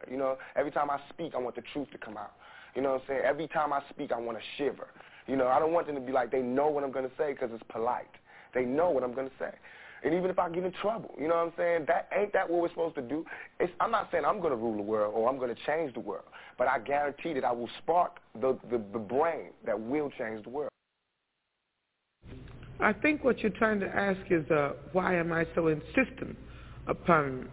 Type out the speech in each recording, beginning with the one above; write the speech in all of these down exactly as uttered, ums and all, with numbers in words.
You know, every time I speak, I want the truth to come out. You know what I'm saying? Every time I speak, I want to shiver. You know, I don't want them to be like they know what I'm going to say because it's polite. They know what I'm going to say. And even if I get in trouble, you know what I'm saying? That ain't that what we're supposed to do? It's, I'm not saying I'm going to rule the world or I'm going to change the world, but I guarantee that I will spark the, the, the brain that will change the world. I think what you're trying to ask is uh, why am I so insistent upon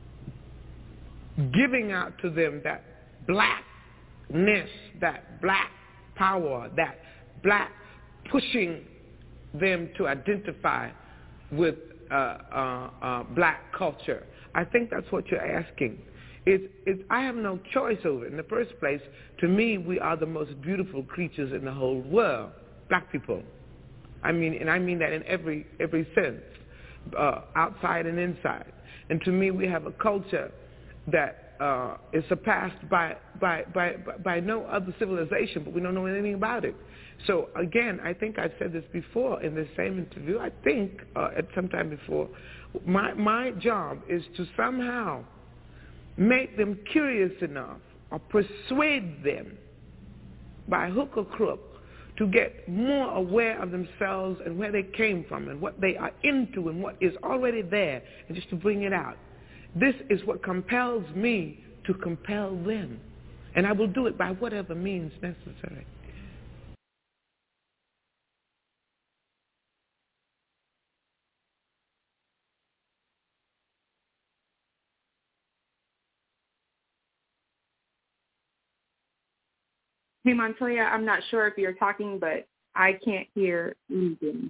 giving out to them that blackness, that black power, that black pushing them to identify with uh, uh, uh, black culture. I think that's what you're asking. It's, it's, I have no choice over it. In the first place, to me, we are the most beautiful creatures in the whole world, black people. I mean, and I mean that in every every sense, uh, outside and inside. And to me, we have a culture that uh, is surpassed by, by by by no other civilization, but we don't know anything about it. So again, I think I said this before in the same interview. I think uh, at some time before, my my job is to somehow make them curious enough or persuade them by hook or crook to get more aware of themselves and where they came from and what they are into and what is already there, and just to bring it out. This is what compels me to compel them, and I will do it by whatever means necessary. Hey, Montoya, I'm not sure if you're talking, but I can't hear anything.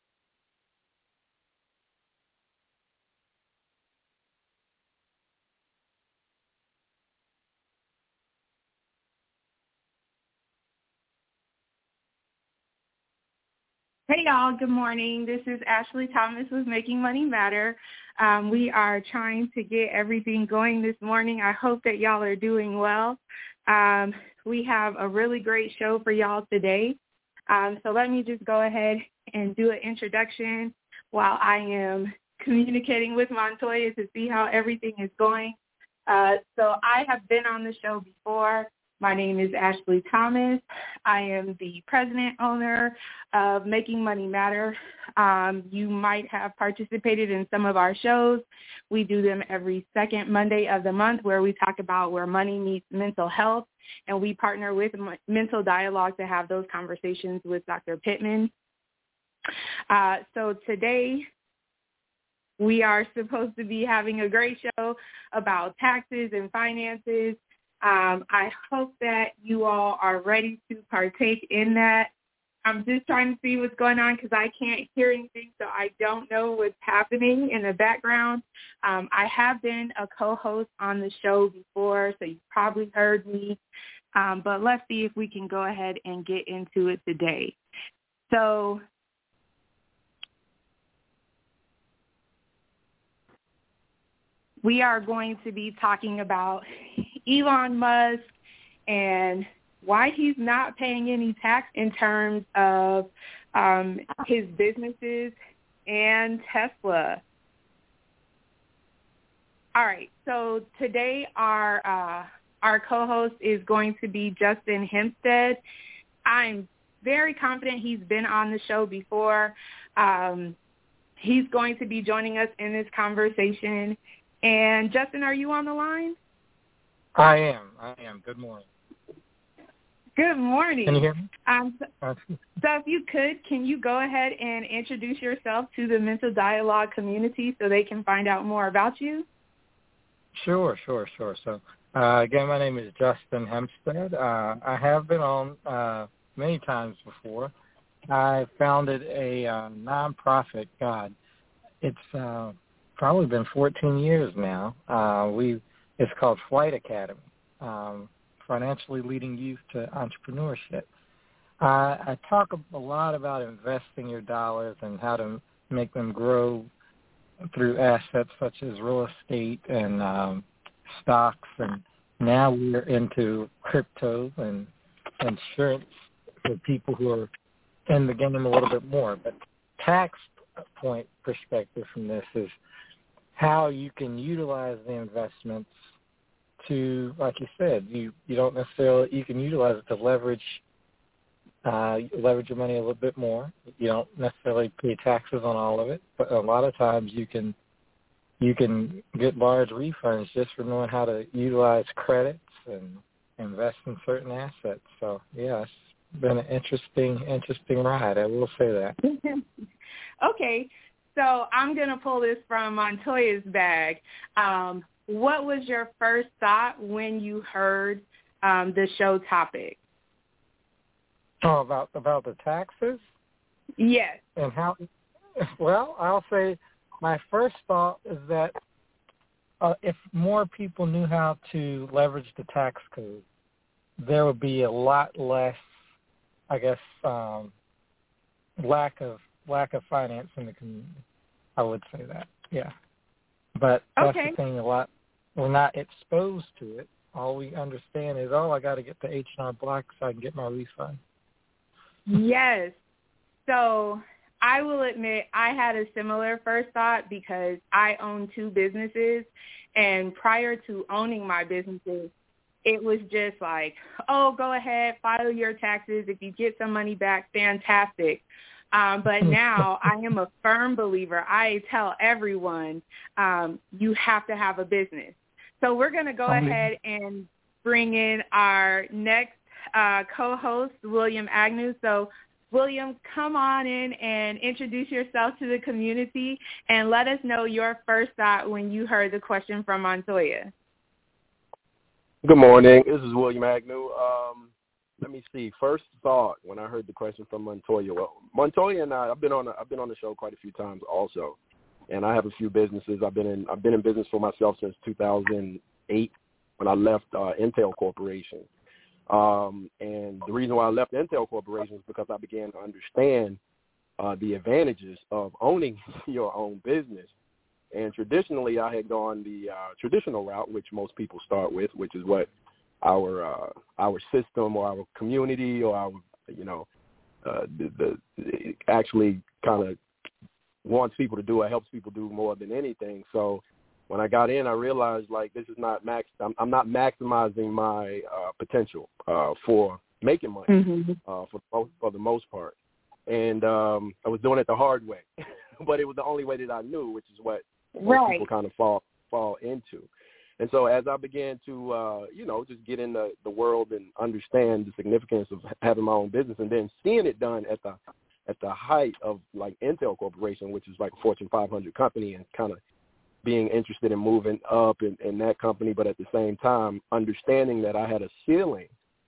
Hey, y'all. Good morning. This is Ashley Thomas with Making Money Matter. Um, we are trying to get everything going this morning. I hope that y'all are doing well. Um, we have a really great show for y'all today. Um, so let me just go ahead and do an introduction while I am communicating with Montoya to see how everything is going. Uh, so I have been on the show before. My name is Ashley Thomas. I am the president owner of Making Money Matter. Um, you might have participated in some of our shows. We do them every second Monday of the month, where we talk about where money meets mental health, and we partner with Mental Dialogue to have those conversations with Doctor Pittman. Uh, so today we are supposed to be having a great show about taxes and finances. Um, I hope that you all are ready to partake in that. I'm just trying to see what's going on because I can't hear anything, so I don't know what's happening in the background. Um, I have been a co-host on the show before, so you've probably heard me. Um, but let's see if we can go ahead and get into it today. So we are going to be talking about Elon Musk and why he's not paying any tax in terms of um, his businesses and Tesla. All right, so today our uh, our co-host is going to be Justin Hempstead. I'm very confident he's been on the show before. Um, he's going to be joining us in this conversation. And Justin, are you on the line? I am. I am. Good morning. Good morning. Can you hear me? Um, so, so if you could, can you go ahead and introduce yourself to the Mental Dialogue community so they can find out more about you? Sure, sure, sure. So, uh, again, my name is Justin Hempstead. Uh, I have been on uh, many times before. I founded a uh, nonprofit, God, it's uh, probably been fourteen years now. Uh, we It's called Flight Academy, um, financially leading youth to entrepreneurship. Uh, I talk a lot about investing your dollars and how to make them grow through assets such as real estate and um, stocks, and now we're into crypto and insurance for people who are in the game a little bit more. But tax point perspective from this is how you can utilize the investments to, like you said, you, you don't necessarily, you can utilize it to leverage uh, leverage your money a little bit more. You don't necessarily pay taxes on all of it, but a lot of times you can you can get large refunds just for knowing how to utilize credits and invest in certain assets. So, yeah, it's been an interesting, interesting ride. I will say that. Okay, so I'm going to pull this from Montoya's bag. Um, what was your first thought when you heard um, the show topic? Oh, about about the taxes? Yes. And how? Well, I'll say my first thought is that uh, if more people knew how to leverage the tax code, there would be a lot less, I guess, um, lack of lack of finance in the community. I would say that, yeah. But that's okay. the thing. A lot we're not exposed to it. All we understand is, oh, I got to get the H and R Block so I can get my refund. Yes. So I will admit I had a similar first thought because I own two businesses, and prior to owning my businesses, it was just like, oh, go ahead, file your taxes. If you get some money back, fantastic. Um, but now I am a firm believer. I tell everyone um, you have to have a business. So we're going to go ahead and bring in our next uh, co-host, William Agnew. So, William, come on in and introduce yourself to the community and let us know your first thought when you heard the question from Montoya. Good morning. This is William Agnew. Um, let me see. First thought when I heard the question from Montoya. Well, Montoya and I, I've been on, a, I've been on the show quite a few times also, and I have a few businesses. I've been in, I've been in business for myself since two thousand eight when I left uh, Intel Corporation. Um, and the reason why I left Intel Corporation is because I began to understand uh, the advantages of owning your own business. And traditionally, I had gone the uh, traditional route, which most people start with, which is what our uh, our system or our community or our, you know, uh, the, the it actually kind of wants people to do or helps people do more than anything. So when I got in, I realized, like, this is not max. I'm, I'm not maximizing my uh, potential uh, for making money mm-hmm. uh, for for the most part, and um, I was doing it the hard way, but it was the only way that I knew, which is what most right. people kind of fall fall into. And so as I began to, uh, you know, just get in the, the world and understand the significance of having my own business, and then seeing it done at the at the height of like Intel Corporation, which is like a Fortune five hundred company, and kind of being interested in moving up in, in that company, but at the same time, understanding that I had a ceiling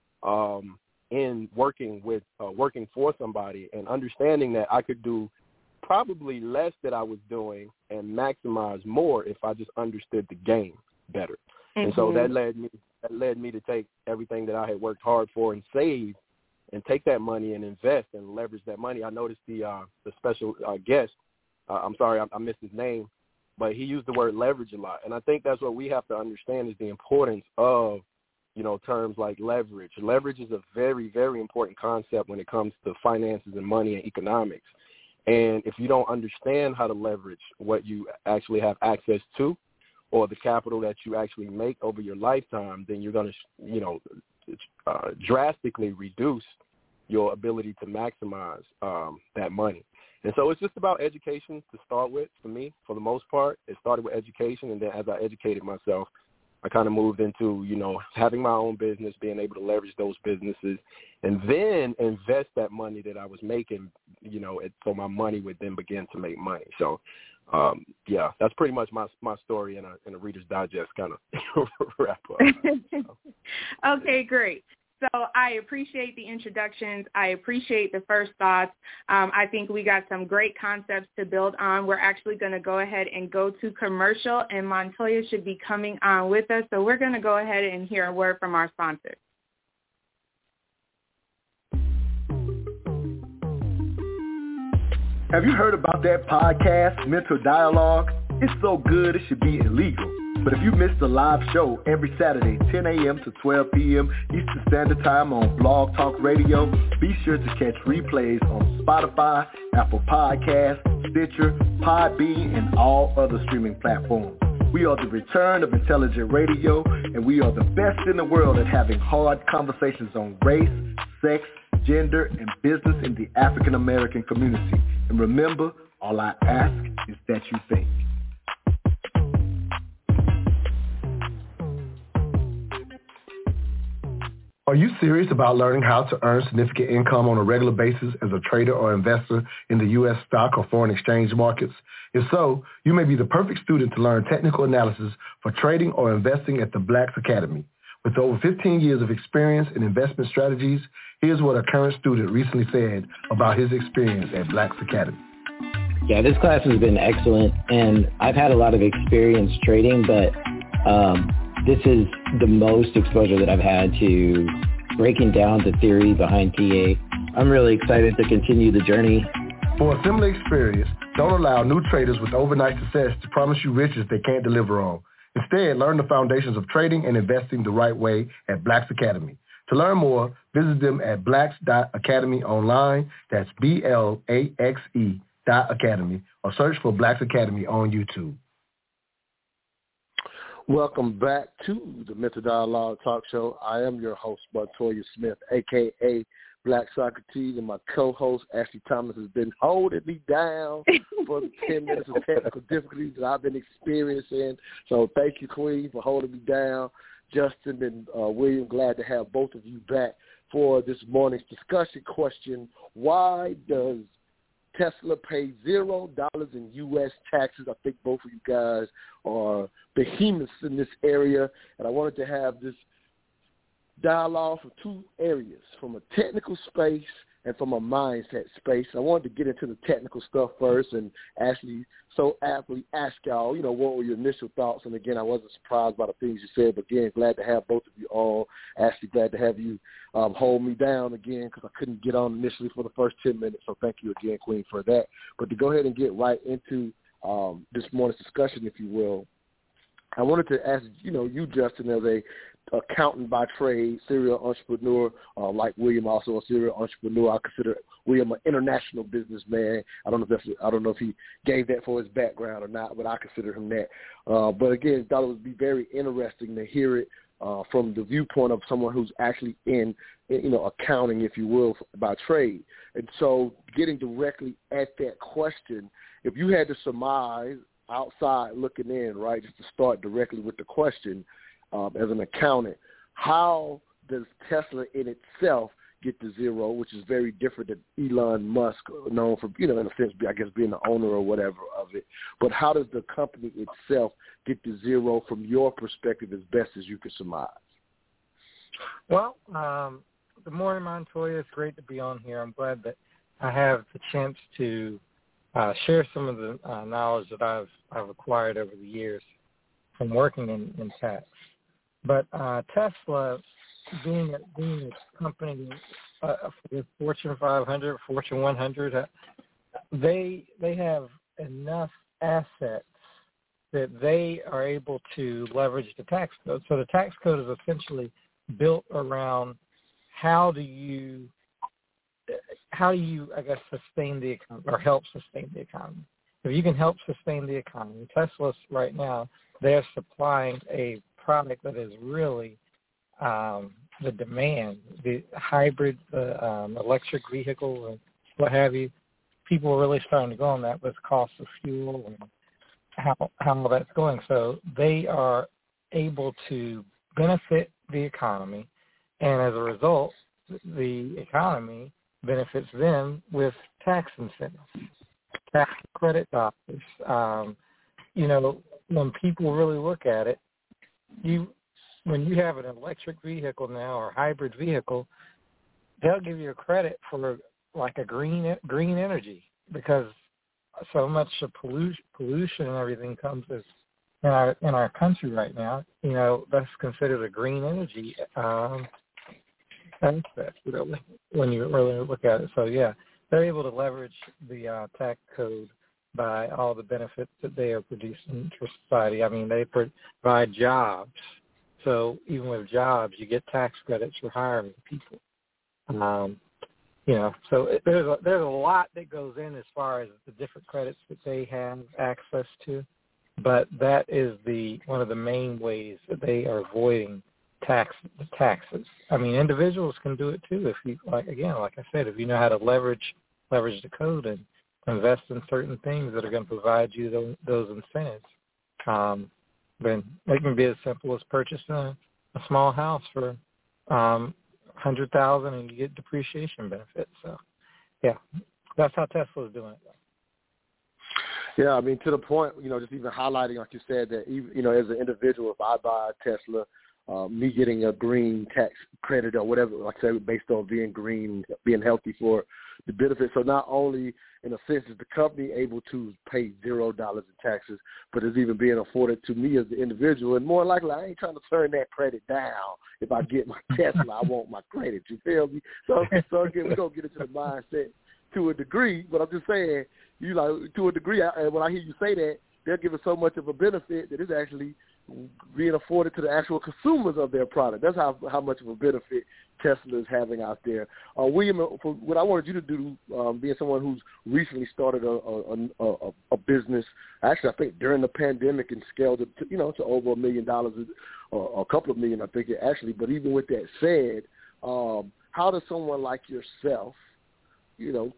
um, in working with, uh, working for somebody, and understanding that I could do probably less that I was doing and maximize more if I just understood the game better. Mm-hmm. And so that led me, that led me to take everything that I had worked hard for and save, and take that money and invest and leverage that money. I noticed the, uh, the special uh, guest, uh, I'm sorry, I, I missed his name, but he used the word leverage a lot. And I think that's what we have to understand is the importance of, you know, terms like leverage. Leverage is a very, very important concept when it comes to finances and money and economics. And if you don't understand how to leverage what you actually have access to or the capital that you actually make over your lifetime, then you're going to, you know, uh, drastically reduce your ability to maximize um, that money. And so it's just about education to start with for me, for the most part. It started with education, and then as I educated myself, I kind of moved into, you know, having my own business, being able to leverage those businesses, and then invest that money that I was making, you know, it, so my money would then begin to make money. So, um, yeah, that's pretty much my my story in a, in a Reader's Digest kind of wrap up. So. Okay, great. So I appreciate the introductions. I appreciate the first thoughts. Um, I think we got some great concepts to build on. We're actually going to go ahead and go to commercial, and Montoya should be coming on with us. So we're going to go ahead and hear a word from our sponsor. Have you heard about that podcast, Mental Dialogue? It's so good it should be illegal. But if you missed the live show every Saturday, ten a.m. to twelve p.m. Eastern Standard Time on Blog Talk Radio, be sure to catch replays on Spotify, Apple Podcasts, Stitcher, Podbean, and all other streaming platforms. We are the return of intelligent radio, and we are the best in the world at having hard conversations on race, sex, gender, and business in the African American community. And remember, all I ask is that you think. Are you serious about learning how to earn significant income on a regular basis as a trader or investor in the U S stock or foreign exchange markets? If so, you may be the perfect student to learn technical analysis for trading or investing at the Blacks Academy. With over fifteen years of experience in investment strategies, here's what a current student recently said about his experience at Blacks Academy. Yeah, this class has been excellent, and I've had a lot of experience trading, but um, this is the most exposure that I've had to breaking down the theory behind P A. I'm really excited to continue the journey. For a similar experience, don't allow new traders with overnight success to promise you riches they can't deliver on. Instead, learn the foundations of trading and investing the right way at Blacks Academy. To learn more, visit them at blacks dot academy online. That's B L A X E dot academy, or search for Blacks Academy on YouTube. Welcome back to the Mental Dialogue Talk Show. I am your host, Montoya Smith, a k a. Black Socrates, and my co-host, Ashley Thomas, has been holding me down for the ten minutes of technical difficulties that I've been experiencing. So thank you, Queen, for holding me down. Justin and uh, William, glad to have both of you back for this morning's discussion question. Why does Tesla pay zero dollars in U S taxes? I think both of you guys are behemoths in this area, and I wanted to have this dialogue from two areas, from a technical space and from a mindset space. I wanted to get into the technical stuff first, and Ashley so aptly asked y'all, you know, what were your initial thoughts? And again, I wasn't surprised by the things you said, but again, glad to have both of you on. Ashley, glad to have you um, hold me down again because I couldn't get on initially for the first ten minutes, so thank you again, Queen, for that. But to go ahead and get right into um, this morning's discussion, if you will, I wanted to ask, you know, you, Justin, as a accountant by trade, serial entrepreneur, uh, like William, also a serial entrepreneur. I consider William an international businessman. I don't know if that's, I don't know if he gave that for his background or not, but I consider him that. Uh, but again, thought it would be very interesting to hear it uh, from the viewpoint of someone who's actually in, you know, accounting, if you will, by trade. And so, getting directly at that question, if you had to surmise outside looking in, right, just to start directly with the question. Um, as an accountant, how does Tesla in itself get to zero, which is very different than Elon Musk, known for, you know, in a sense, I guess, being the owner or whatever of it. But how does the company itself get to zero from your perspective as best as you could surmise? Well, um, good morning, Montoya. It's great to be on here. I'm glad that I have the chance to uh, share some of the uh, knowledge that I've, I've acquired over the years from working in, in tax. But uh, Tesla, being a, being a company uh, for the Fortune five hundred, Fortune one hundred, uh, they they have enough assets that they are able to leverage the tax code. So the tax code is essentially built around how do you how do you I guess sustain the economy or help sustain the economy. If you can help sustain the economy, Tesla's right now they're supplying a product that is really um, the demand, the hybrid, the um, electric vehicle, and what have you. People are really starting to go on that with cost of fuel and how how that's going. So they are able to benefit the economy, and as a result, the economy benefits them with tax incentives, tax credit dollars. Um, you know, when people really look at it, you when you have an electric vehicle now or hybrid vehicle, they'll give you a credit for like a green green energy because so much of pollution, pollution and everything comes as in our in our country right now. You know, that's considered a green energy um, aspect, you know, when you really look at it. So yeah, they're able to leverage the uh, tax code by all the benefits that they are producing for society. I mean, they provide jobs. So even with jobs, you get tax credits for hiring people. Um, you know, so it, there's a, there's a lot that goes in as far as the different credits that they have access to. but that is the one of the main ways that they are avoiding tax taxes. I mean, individuals can do it too if you like. Again, like I said, if you know how to leverage leverage the code and invest in certain things that are going to provide you those, those incentives. Um, then it can be as simple as purchasing a, a small house for um, one hundred thousand dollars and you get depreciation benefits. So, yeah, that's how Tesla is doing it. Yeah, I mean, to the point, you know, just even highlighting, like you said, that, even, you know, as an individual, if I buy a Tesla, uh, me getting a green tax credit or whatever, like I said, based on being green, being healthy for the benefits. So not only, in a sense, is the company able to pay zero dollars in taxes, but it's even being afforded to me as the individual. And more likely, I ain't trying to turn that credit down. If I get my Tesla, I want my credit. You feel me? So, so again, we're going to get into the mindset to a degree, but I'm just saying, you like, to a degree, I, when I hear you say that, they're giving so much of a benefit that it's actually being afforded to the actual consumers of their product. That's how how much of a benefit Tesla is having out there. Uh, William, for what I wanted you to do, um, being someone who's recently started a a, a a business, actually I think during the pandemic and scaled it to, you know, to over a million dollars, or a couple of million, I think it actually. But even with that said, um, how does someone like yourself, you know,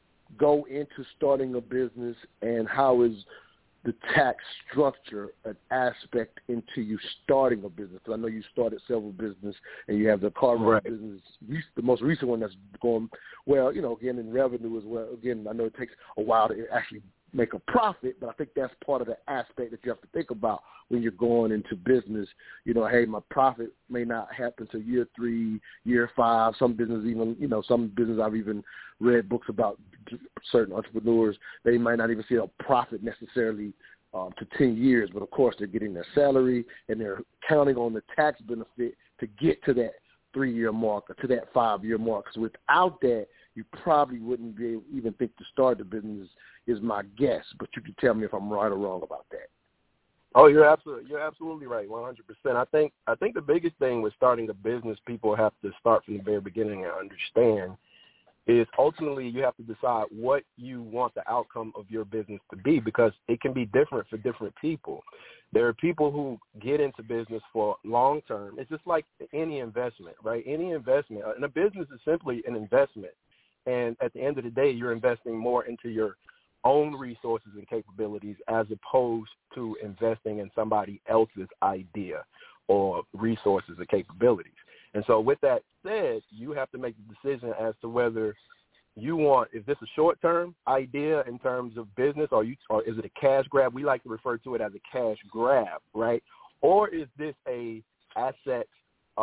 go into starting a business, and how is the tax structure an aspect into you starting a business? Because I know you started several businesses, and you have the car rental right. business, the most recent one that's going well, you know, again, in revenue as well. Again, I know it takes a while to actually make a profit, but I think that's part of the aspect that you have to think about when you're going into business. You know, hey, my profit may not happen to year three, year five. Some business even, you know, some business I've even read books about certain entrepreneurs. They might not even see a profit necessarily um, to ten years, but of course they're getting their salary and they're counting on the tax benefit to get to that three-year mark or to that five-year mark. Because without that, you probably wouldn't be able, even think to start the business, is my guess. But you can tell me if I'm right or wrong about that. Oh, you're absolutely you're absolutely right, one hundred percent. I think I think the biggest thing with starting a business, people have to start from the very beginning and understand, is ultimately you have to decide what you want the outcome of your business to be, because it can be different for different people. There are people who get into business for long term. It's just like any investment, right? Any investment, and a business is simply an investment. And at the end of the day, you're investing more into your own resources and capabilities as opposed to investing in somebody else's idea or resources or capabilities. And so with that said, you have to make the decision as to whether you want, is this a short-term idea in terms of business, or, you, or is it a cash grab? We like to refer to it as a cash grab, right? Or is this a asset uh,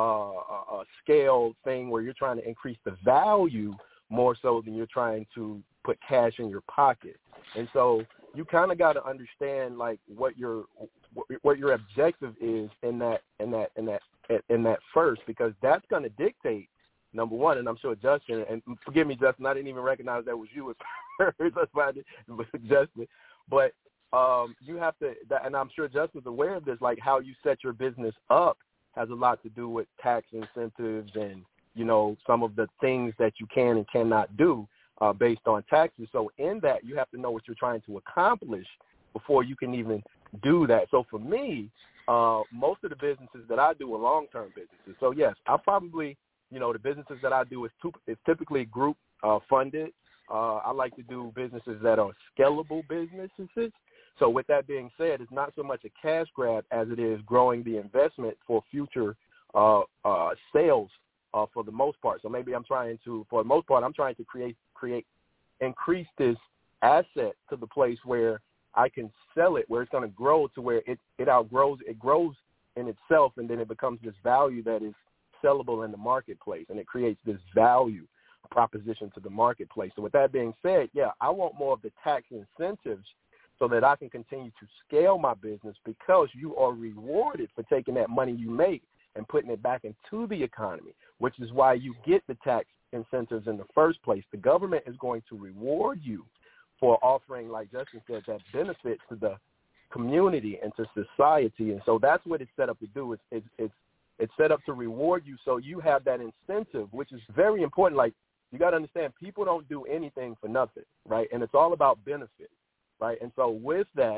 a scale thing where you're trying to increase the value more so than you're trying to put cash in your pocket? And so you kind of got to understand like what your what your objective is in that in that in that in that first, because that's going to dictate, number one. And I'm sure Justin, and forgive me, Justin, I didn't even recognize that was you at first. That's why I didn't Justin. But um, you have to, and I'm sure Justin's aware of this, like how you set your business up has a lot to do with tax incentives and, you know, some of the things that you can and cannot do uh, based on taxes. So in that, you have to know what you're trying to accomplish before you can even do that. So for me, uh, most of the businesses that I do are long-term businesses. So yes, I probably, you know, the businesses that I do is, too, is typically group uh, funded. Uh, I like to do businesses that are scalable businesses. So with that being said, it's not so much a cash grab as it is growing the investment for future uh, uh, sales uh, for the most part. So maybe I'm trying to, for the most part, I'm trying to create, create, increase this asset to the place where I can sell it, where it's going to grow to where it, it outgrows, it grows in itself, and then it becomes this value that is sellable in the marketplace, and it creates this value proposition to the marketplace. So with that being said, yeah, I want more of the tax incentives so that I can continue to scale my business, because you are rewarded for taking that money you make and putting it back into the economy, which is why you get the tax incentives in the first place. The government is going to reward you for offering, like Justin said, that benefit to the community and to society. And so that's what it's set up to do. It's, it's, it's, it's set up to reward you, so you have that incentive, which is very important. Like, you got to understand, people don't do anything for nothing, right? And it's all about benefit, right? And so with that,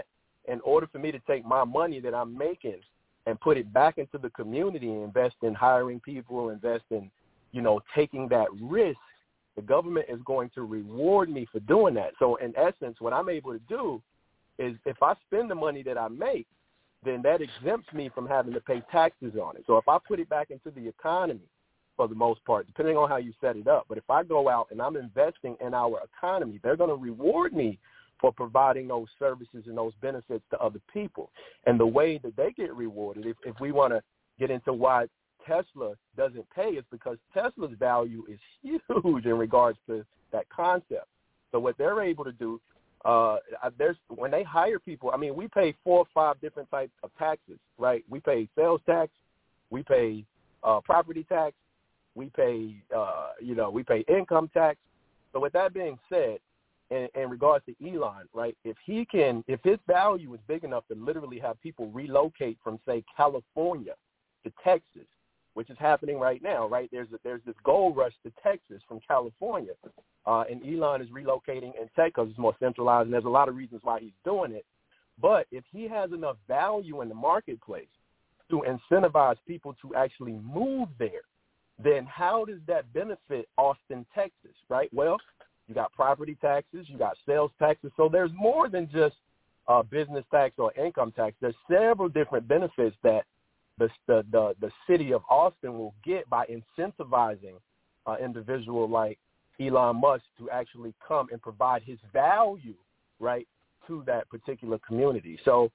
in order for me to take my money that I'm making and put it back into the community and invest in hiring people, invest in, you know, taking that risk, the government is going to reward me for doing that. So in essence, what I'm able to do is if I spend the money that I make, then that exempts me from having to pay taxes on it. So if I put it back into the economy, for the most part, depending on how you set it up, but if I go out and I'm investing in our economy, they're going to reward me for providing those services and those benefits to other people. And the way that they get rewarded, if, if we want to get into why Tesla doesn't pay, is because Tesla's value is huge in regards to that concept. So what they're able to do, uh, there's when they hire people, I mean, we pay four or five different types of taxes, right? We pay sales tax, we pay uh, property tax, we pay, uh, you know, we pay income tax. So with that being said, in, in regards to Elon, right, if he can, if his value is big enough to literally have people relocate from, say, California to Texas, which is happening right now, right? There's a, there's this gold rush to Texas from California, uh, and Elon is relocating in Texas because it's more centralized, and there's a lot of reasons why he's doing it. But if he has enough value in the marketplace to incentivize people to actually move there, then how does that benefit Austin, Texas, right? Well, you got property taxes, you got sales taxes, so there's more than just uh, business tax or income tax. There's several different benefits that the the the, the city of Austin will get by incentivizing an uh, individual like Elon Musk to actually come and provide his value, right, to that particular community. So,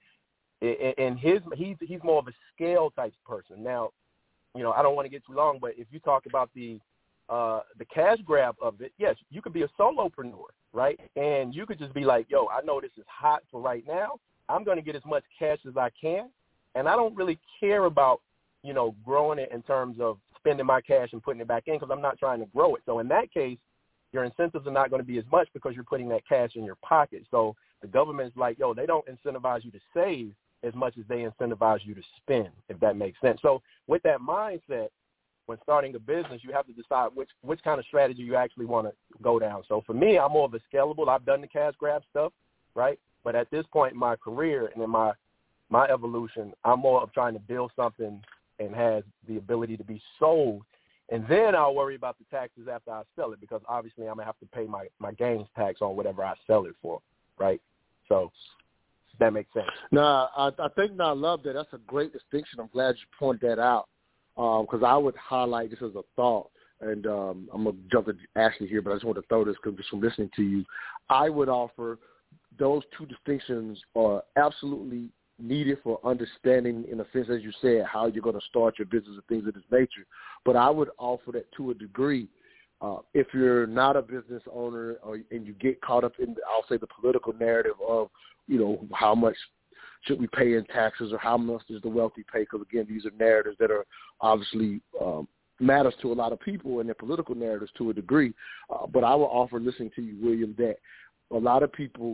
in his he's he's more of a scale type person. Now, you know, I don't want to get too long, but if you talk about the uh, the cash grab of it, yes, you could be a solopreneur, right? And you could just be like, yo, I know this is hot for right now. I'm going to get as much cash as I can, and I don't really care about, you know, growing it in terms of spending my cash and putting it back in because I'm not trying to grow it. So in that case, your incentives are not going to be as much because you're putting that cash in your pocket. So the government's like, yo, they don't incentivize you to save as much as they incentivize you to spend, if that makes sense. So with that mindset, when starting a business, you have to decide which which kind of strategy you actually want to go down. So for me, I'm more of a scalable. I've done the cash grab stuff, right? But at this point in my career and in my my evolution, I'm more of trying to build something and has the ability to be sold. And then I'll worry about the taxes after I sell it because obviously I'm going to have to pay my, my gains tax on whatever I sell it for, right? So that makes sense. No, I, I think no, I love that. That's a great distinction. I'm glad you pointed that out because um, I would highlight this as a thought, and um, I'm going to jump to Ashley here, but I just want to throw this because just from listening to you, I would offer those two distinctions are absolutely needed for understanding, in a sense, as you said, how you're going to start your business and things of this nature. But I would offer that to a degree. Uh, if you're not a business owner or, and you get caught up in, I'll say, the political narrative of, you know, how much should we pay in taxes or how much does the wealthy pay? Because, again, these are narratives that are obviously um, matters to a lot of people and their political narratives to a degree. Uh, but I will offer, listening to you, William, that a lot of people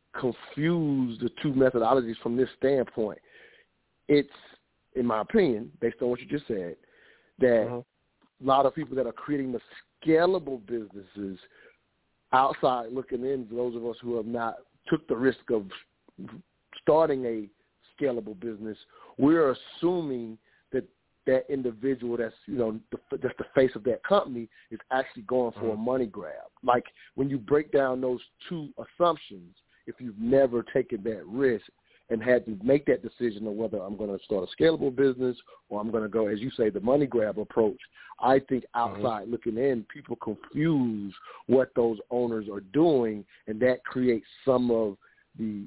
confuse the two methodologies from this standpoint. It's, in my opinion, based on what you just said, that uh-huh. a lot of people that are creating the scalable businesses outside looking in, those of us who have not took the risk of starting a scalable business, we're assuming that that individual that's, you know, the, that's the face of that company is actually going for uh-huh. a money grab. Like when you break down those two assumptions, if you've never taken that risk and had to make that decision of whether I'm going to start a scalable business or I'm going to go, as you say, the money grab approach, I think outside mm-hmm. looking in, people confuse what those owners are doing, and that creates some of the,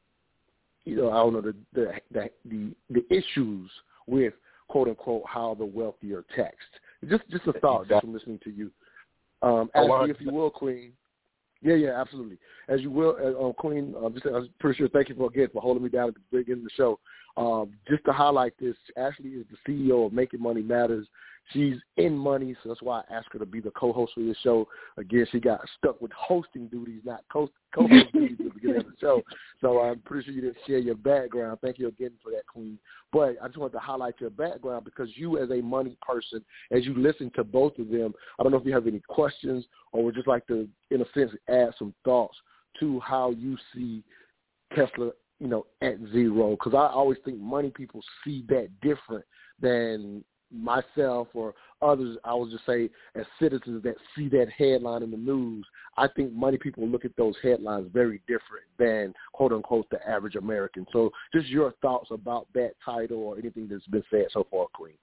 you know, I don't know, the the the, the, the issues with, quote, unquote, how the wealthy are taxed. Just, just a thought exactly. just from listening to you. Um, Ashley, if you will, Queen. Yeah, yeah, absolutely. As you will, uh, Queen, uh, just, I'm pretty sure, thank you for, again, for holding me down at the beginning of the show. Um, just to highlight this, Ashley is the C E O of Making Money Matters. She's in money, so that's why I asked her to be the co-host for this show. Again, she got stuck with hosting duties, not co- co-host duties at the beginning of the show. So I'm pretty sure you didn't share your background. Thank you again for that, Queen. But I just wanted to highlight your background because you as a money person, as you listen to both of them, I don't know if you have any questions or would just like to, in a sense, add some thoughts to how you see Tesla you know, at zero? Because I always think money people see that different than myself or others. I would just say as citizens that see that headline in the news, I think money people look at those headlines very different than, quote unquote, the average American. So just your thoughts about that title or anything that's been said so far, Queen.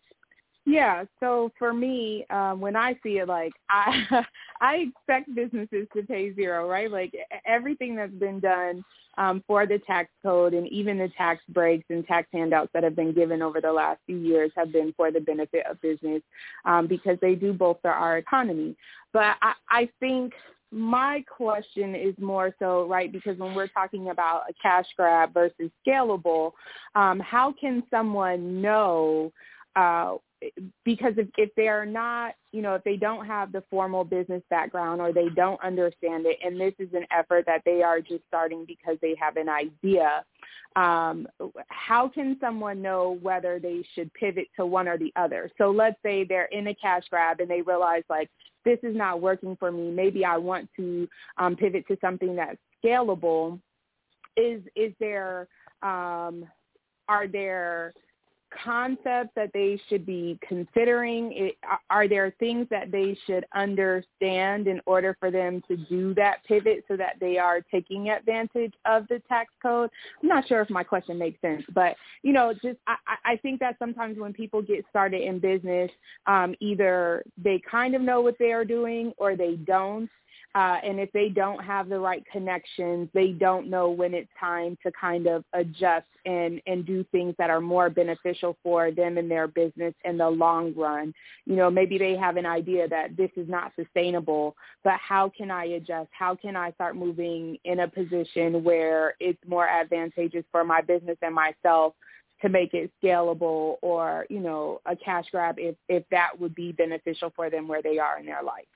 Yeah, so for me, um, when I see it, like, I I expect businesses to pay zero, right? Like, everything that's been done um, for the tax code and even the tax breaks and tax handouts that have been given over the last few years have been for the benefit of business um, because they do bolster our economy. But I, I think my question is more so, right, because when we're talking about a cash grab versus scalable, um, how can someone know uh, because if, if they're not, you know, if they don't have the formal business background or they don't understand it, and this is an effort that they are just starting because they have an idea, um, how can someone know whether they should pivot to one or the other? So let's say they're in a cash grab and they realize, like, this is not working for me. Maybe I want to um, pivot to something that's scalable. Is is there, um, are there concepts that they should be considering? It, are there things that they should understand in order for them to do that pivot so that they are taking advantage of the tax code? I'm not sure if my question makes sense, but, you know, just I, I think that sometimes when people get started in business, um, either they kind of know what they are doing or they don't. Uh, and if they don't have the right connections, they don't know when it's time to kind of adjust and, and do things that are more beneficial for them and their business in the long run. You know, maybe they have an idea that this is not sustainable, but how can I adjust? How can I start moving in a position where it's more advantageous for my business and myself to make it scalable, or, you know, a cash grab if, if that would be beneficial for them where they are in their life?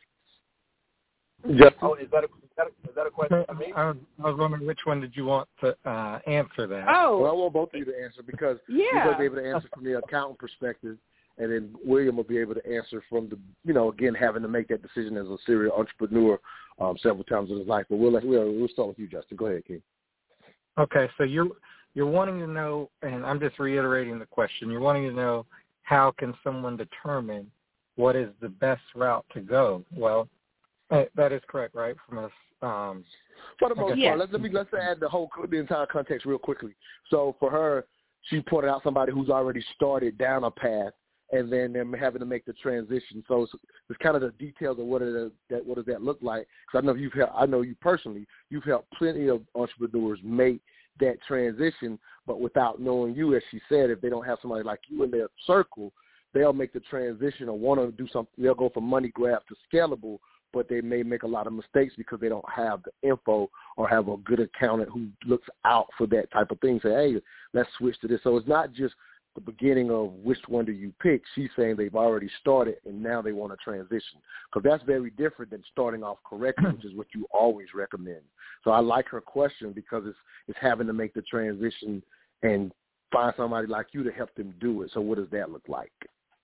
Just, oh, is that a, is that a, is that a question for me? I was, I was wondering which one did you want to uh, answer that? Oh. Well, I want both of you to answer because yeah. you're going to be able to answer from the accountant perspective, and then William will be able to answer from the, you know, again, having to make that decision as a serial entrepreneur um, several times in his life. But we'll, we'll, we'll start with you, Justin. Go ahead, King. Okay, so you're, you're wanting to know, and I'm just reiterating the question, you're wanting to know how can someone determine what is the best route to go? Well, that is correct, right? From us, um, for the most part, yeah. let's let me let's add the whole the entire context real quickly. So for her, she pointed out somebody who's already started down a path, and then them having to make the transition. So it's, it's kind of the details of what it that what does that look like? Because I know you've helped, I know you personally, you've helped plenty of entrepreneurs make that transition, but without knowing you, as she said, if they don't have somebody like you in their circle, they'll make the transition or want to do something. They'll go from money grab to scalable, but they may make a lot of mistakes because they don't have the info or have a good accountant who looks out for that type of thing. Say, hey, let's switch to this. So it's not just the beginning of which one do you pick. She's saying they've already started and now they want to transition, because that's very different than starting off correctly, which is what you always recommend. So I like her question because it's it's having to make the transition and find somebody like you to help them do it. So what does that look like?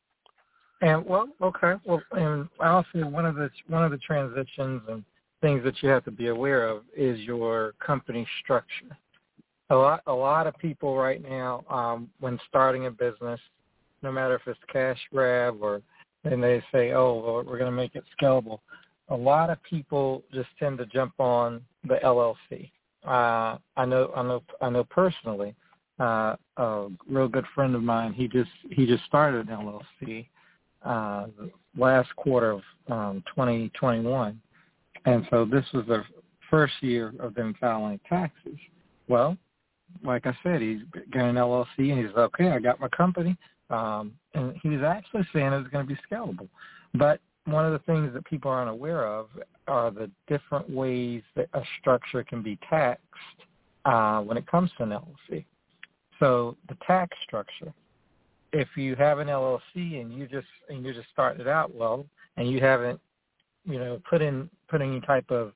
And well, okay. Well, and also one of the one of the transitions and things that you have to be aware of is your company structure. A lot, a lot of people right now, um, when starting a business, no matter if it's cash grab or, and they say, oh, well, we're going to make it scalable. A lot of people just tend to jump on the L L C. Uh, I know, I know, I know personally. Uh, a real good friend of mine, he just he just started an L L C. Uh, last quarter of um, twenty twenty-one. And so this was the first year of them filing taxes. Well, like I said, he's got an L L C, and he's okay, I got my company. Um, and he's actually saying it's going to be scalable. But one of the things that people aren't aware of are the different ways that a structure can be taxed uh, when it comes to an L L C. So the tax structure. If you have an L L C and you just and you're just starting it out, well, and you haven't, you know, put in put any type of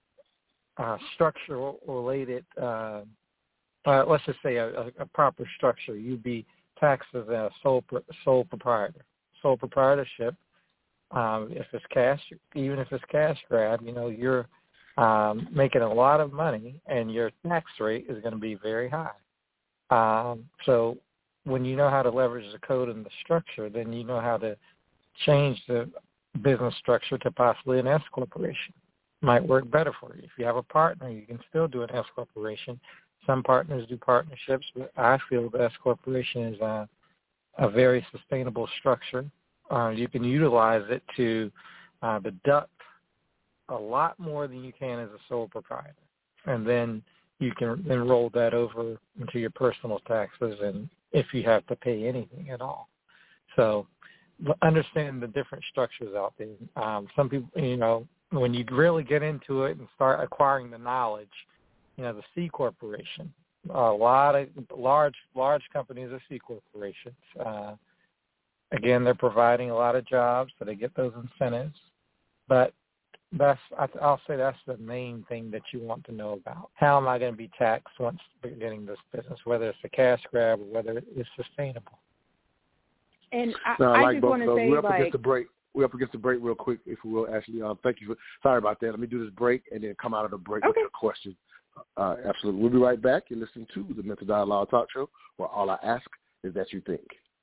uh, structure related, uh, uh, let's just say a, a proper structure, you'd be taxed as a sole sole proprietor. Sole proprietorship, um, if it's cash, even if it's cash grab, you know, you're um, making a lot of money, and your tax rate is going to be very high. Um, so when you know how to leverage the code and the structure, then you know how to change the business structure to possibly an S corporation. Might work better for you. If you have a partner, you can still do an S corporation. Some partners do partnerships, but I feel the S corporation is a, a very sustainable structure. Uh, you can utilize it to uh, deduct a lot more than you can as a sole proprietor. And then you can then roll that over into your personal taxes, and if you have to pay anything at all. So understand the different structures out there. Um, some people, you know, when you really get into it and start acquiring the knowledge, you know, the C corporation, a lot of large, large companies are C corporations. Uh, again, they're providing a lot of jobs, so they get those incentives. But that's, I'll say that's the main thing that you want to know about. How am I going to be taxed once beginning this business, whether it's a cash grab or whether it's sustainable? And I, no, I, I like just want to say, We're up like, against the break. We're up against the break real quick, if we will, Ashley. Um, thank you. For, sorry about that. Let me do this break and then come out of the break okay. with your question. Uh, absolutely. We'll be right back. You're listening to the Mental Dialogue Talk Show, where all I ask is that you think.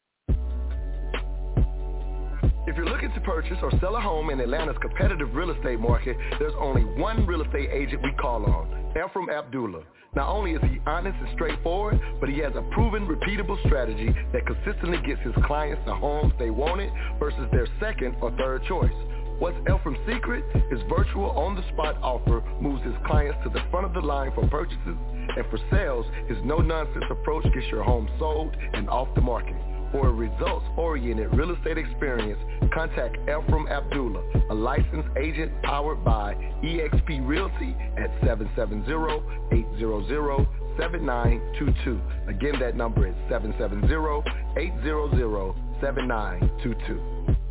If you're looking to purchase or sell a home in Atlanta's competitive real estate market, there's only one real estate agent we call on, Ephraim Abdullah. Not only is he honest and straightforward, but he has a proven, repeatable strategy that consistently gets his clients the homes they wanted versus their second or third choice. What's Ephraim's secret? His virtual on-the-spot offer moves his clients to the front of the line for purchases, and for sales, his no-nonsense approach gets your home sold and off the market. For a results-oriented real estate experience, contact Ephraim Abdullah, a licensed agent powered by E X P Realty at seven seven zero, eight zero zero, seven nine two two. Again, that number is seven seven zero, eight zero zero, seven nine two two.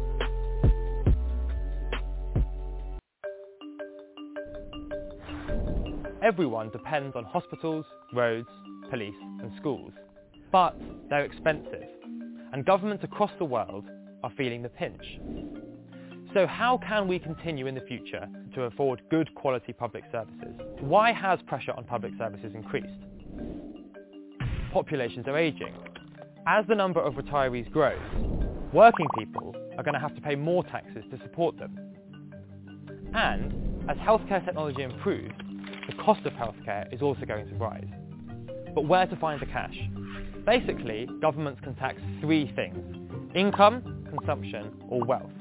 Everyone depends on hospitals, roads, police and schools, but they're expensive, and governments across the world are feeling the pinch. So how can we continue in the future to afford good quality public services? Why has pressure on public services increased? Populations are aging. As the number of retirees grows, working people are going to have to pay more taxes to support them. And as healthcare technology improves, the cost of healthcare is also going to rise. But where to find the cash? Basically, governments can tax three things: income, consumption, or wealth.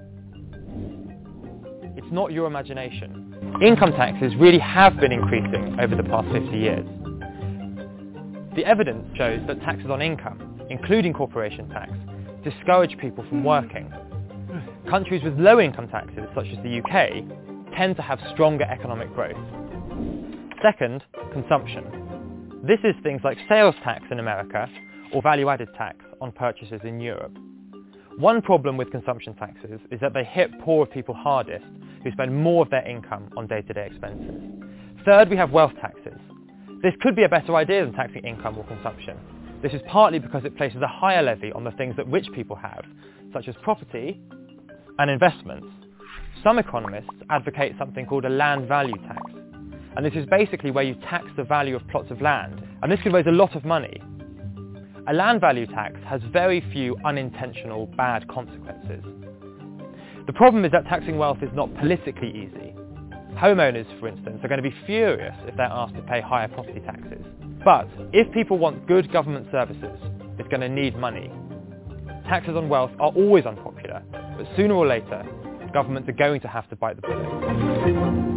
It's not your imagination. Income taxes really have been increasing over the past fifty years. The evidence shows that taxes on income, including corporation tax, discourage people from working. Countries with low income taxes, such as the U K, tend to have stronger economic growth. Second, consumption. This is things like sales tax in America or value-added tax on purchases in Europe. One problem with consumption taxes is that they hit poorer people hardest, who spend more of their income on day-to-day expenses. Third, we have wealth taxes. This could be a better idea than taxing income or consumption. This is partly because it places a higher levy on the things that rich people have, such as property and investments. Some economists advocate something called a land value tax. And this is basically where you tax the value of plots of land, and this can raise a lot of money. A land value tax has very few unintentional bad consequences. The problem is that taxing wealth is not politically easy. Homeowners, for instance, are going to be furious if they're asked to pay higher property taxes. But if people want good government services, it's going to need money. Taxes on wealth are always unpopular, but sooner or later, governments are going to have to bite the bullet.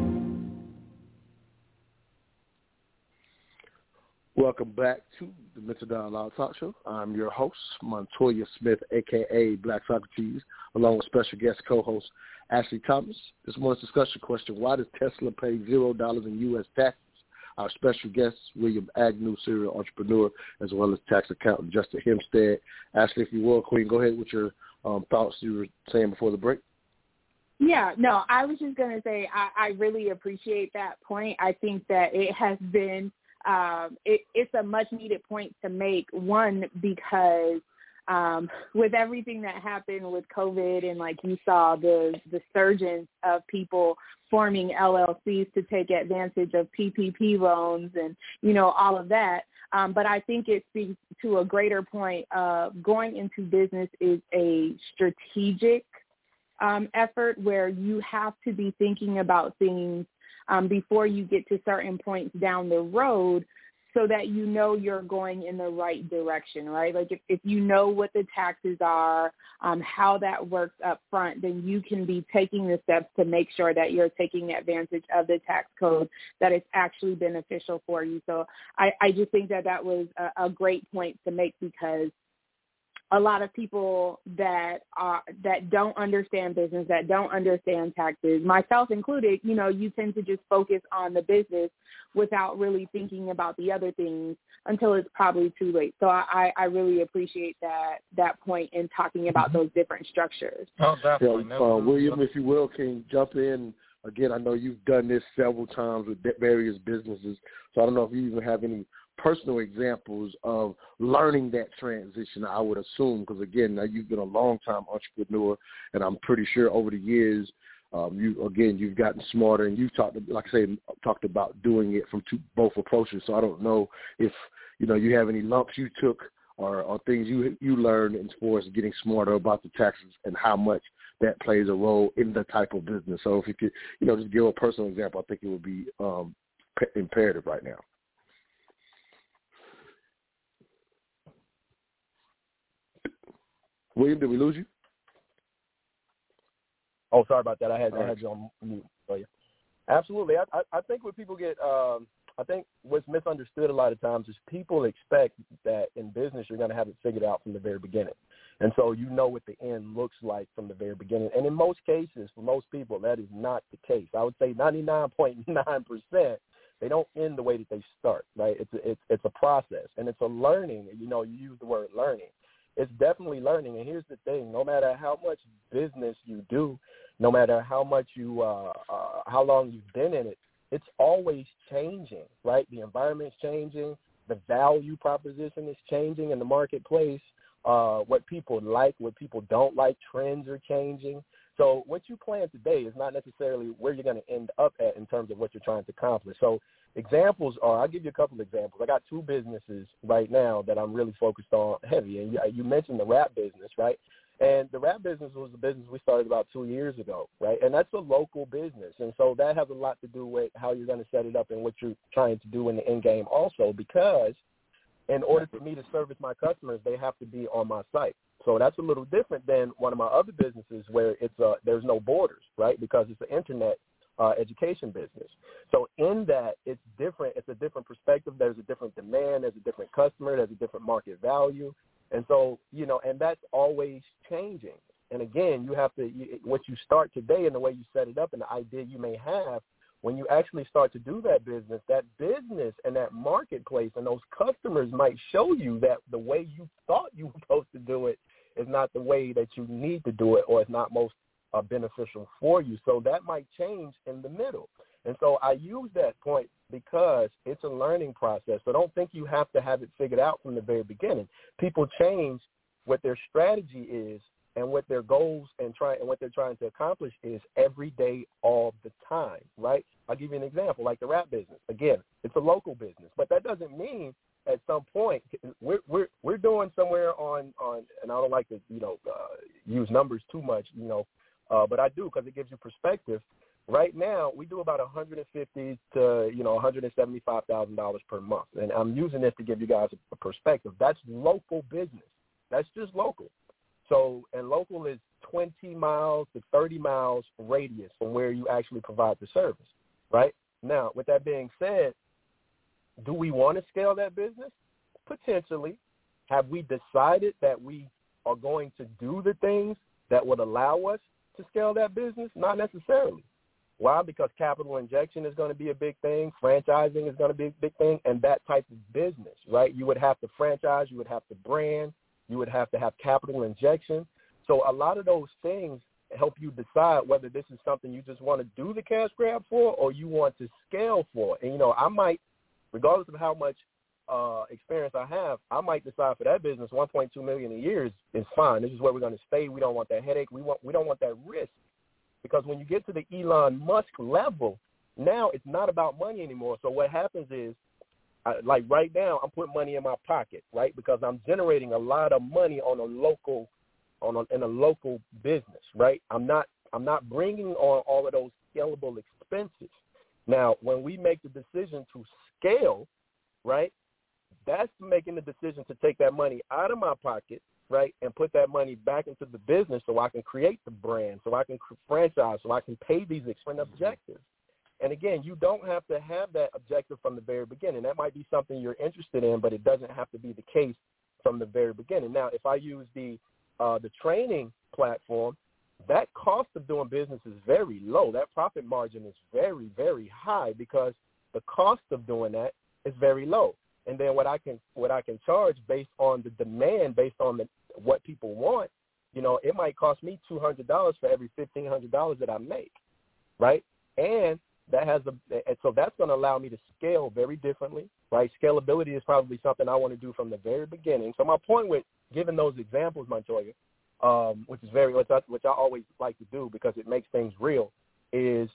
Welcome back to the Mental Dialogue Talk Show. I'm your host, Montoya Smith, a k a. Black Socrates, along with special guest co-host Ashley Thomas. This morning's discussion question: why does Tesla pay zero dollars in U S taxes? Our special guest, William Agnew, serial entrepreneur, as well as tax accountant Justin Hempstead. Ashley, if you will, Queen, go ahead with your um, thoughts you were saying before the break. Yeah, no, I was just going to say I, I really appreciate that point. I think that it has been Um, it, it's a much needed point to make, one, because um, with everything that happened with COVID and like you saw the, the surgence of people forming L L Cs to take advantage of P P P loans and, you know, all of that. Um, but I think it speaks to a greater point of going into business is a strategic um, effort where you have to be thinking about things um, before you get to certain points down the road so that you know you're going in the right direction, right? Like if, if you know what the taxes are, um, how that works up front, then you can be taking the steps to make sure that you're taking advantage of the tax code that is actually beneficial for you. So I, I just think that that was a, a great point to make because a lot of people that are that don't understand business, that don't understand taxes, myself included, you know, you tend to just focus on the business without really thinking about the other things until it's probably too late. So I, I really appreciate that that point in talking about those different structures. Oh, definitely. Yeah, uh, William, if you will, can you jump in? Again, I know you've done this several times with various businesses, so I don't know if you even have any personal examples of learning that transition, I would assume, because, again, now you've been a long-time entrepreneur, and I'm pretty sure over the years, um, you again, you've gotten smarter, and you've talked, like I say, talked about doing it from two, both approaches. So I don't know if, you know, you have any lumps you took or, or things you you learned as far as getting smarter about the taxes and how much that plays a role in the type of business. So if you could, you know, just give a personal example, I think it would be um, imperative right now. William, did we lose you? Oh, sorry about that. I had, All right. I had you on mute. Oh, yeah. Absolutely. I, I, I think what people get, um, I think what's misunderstood a lot of times is people expect that in business you're going to have it figured out from the very beginning. And so you know what the end looks like from the very beginning. And in most cases, for most people, that is not the case. I would say ninety-nine point nine percent, they don't end the way that they start, right? It's a, it's, it's a process, and it's a learning. You know, you use the word learning. It's definitely learning. And here's the thing, no matter how much business you do, no matter how much you, uh, uh, how long you've been in it, it's always changing, right? The environment's changing. The value proposition is changing in the marketplace. Uh, what people like, what people don't like, trends are changing. So what you plan today is not necessarily where you're going to end up at in terms of what you're trying to accomplish. So examples are, I'll give you a couple of examples. I got two businesses right now that I'm really focused on heavy. And you, you mentioned the wrap business, right? And the wrap business was a business we started about two years ago, right? And that's a local business. And so that has a lot to do with how you're going to set it up and what you're trying to do in the end game also, because in order for me to service my customers, they have to be on my site. So that's a little different than one of my other businesses where it's uh, there's no borders, right, because it's an internet uh, education business. So in that, it's different. It's a different perspective. There's a different demand. There's a different customer. There's a different market value. And so, you know, and that's always changing. And, again, you have to you, what you start today and the way you set it up and the idea you may have, when you actually start to do that business, that business and that marketplace and those customers might show you that the way you thought you were supposed to do it is not the way that you need to do it, or it's not most uh, beneficial for you. So that might change in the middle. And so I use that point because it's a learning process. So don't think you have to have it figured out from the very beginning. People change what their strategy is and what their goals and try and what they're trying to accomplish is every day, all the time, right? I'll give you an example, like the wrap business. Again, it's a local business, but that doesn't mean at some point we're we're we're doing somewhere on on, and I don't like to you know uh, use numbers too much, you know, uh, but I do because it gives you perspective. Right now, we do about one hundred fifty to you know one hundred seventy-five thousand dollars per month, and I'm using this to give you guys a perspective. That's local business. That's just local. So, and local is twenty miles to thirty miles radius from where you actually provide the service, right? Now, with that being said, do we want to scale that business? Potentially. Have we decided that we are going to do the things that would allow us to scale that business? Not necessarily. Why? Because capital injection is going to be a big thing. Franchising is going to be a big thing, and that type of business, right? You would have to franchise. You would have to brand. You would have to have capital injection. So a lot of those things help you decide whether this is something you just want to do the cash grab for or you want to scale for. And, you know, I might, regardless of how much uh, experience I have, I might decide for that business one point two million dollars a year is, is fine. This is where we're going to stay. We don't want that headache. We want we don't want that risk. Because when you get to the Elon Musk level, now it's not about money anymore. So what happens is, I, like right now, I'm putting money in my pocket, right? Because I'm generating a lot of money on a local, on a, in a local business, right? I'm not I'm not bringing on all of those scalable expenses. Now, when we make the decision to scale, right, that's making the decision to take that money out of my pocket, right, and put that money back into the business so I can create the brand, so I can franchise, so I can pay these different objectives. And again, you don't have to have that objective from the very beginning. That might be something you're interested in, but it doesn't have to be the case from the very beginning. Now, if I use the uh, the training platform, that cost of doing business is very low. That profit margin is very, very high because the cost of doing that is very low. And then what I can what I can charge based on the demand, based on the, what people want, you know, it might cost me two hundred dollars for every fifteen hundred dollars that I make, right? And that has a and so that's going to allow me to scale very differently, right? Scalability is probably something I want to do from the very beginning. So my point with giving those examples, Montoya, um, which is very which I, which I always like to do because it makes things real, is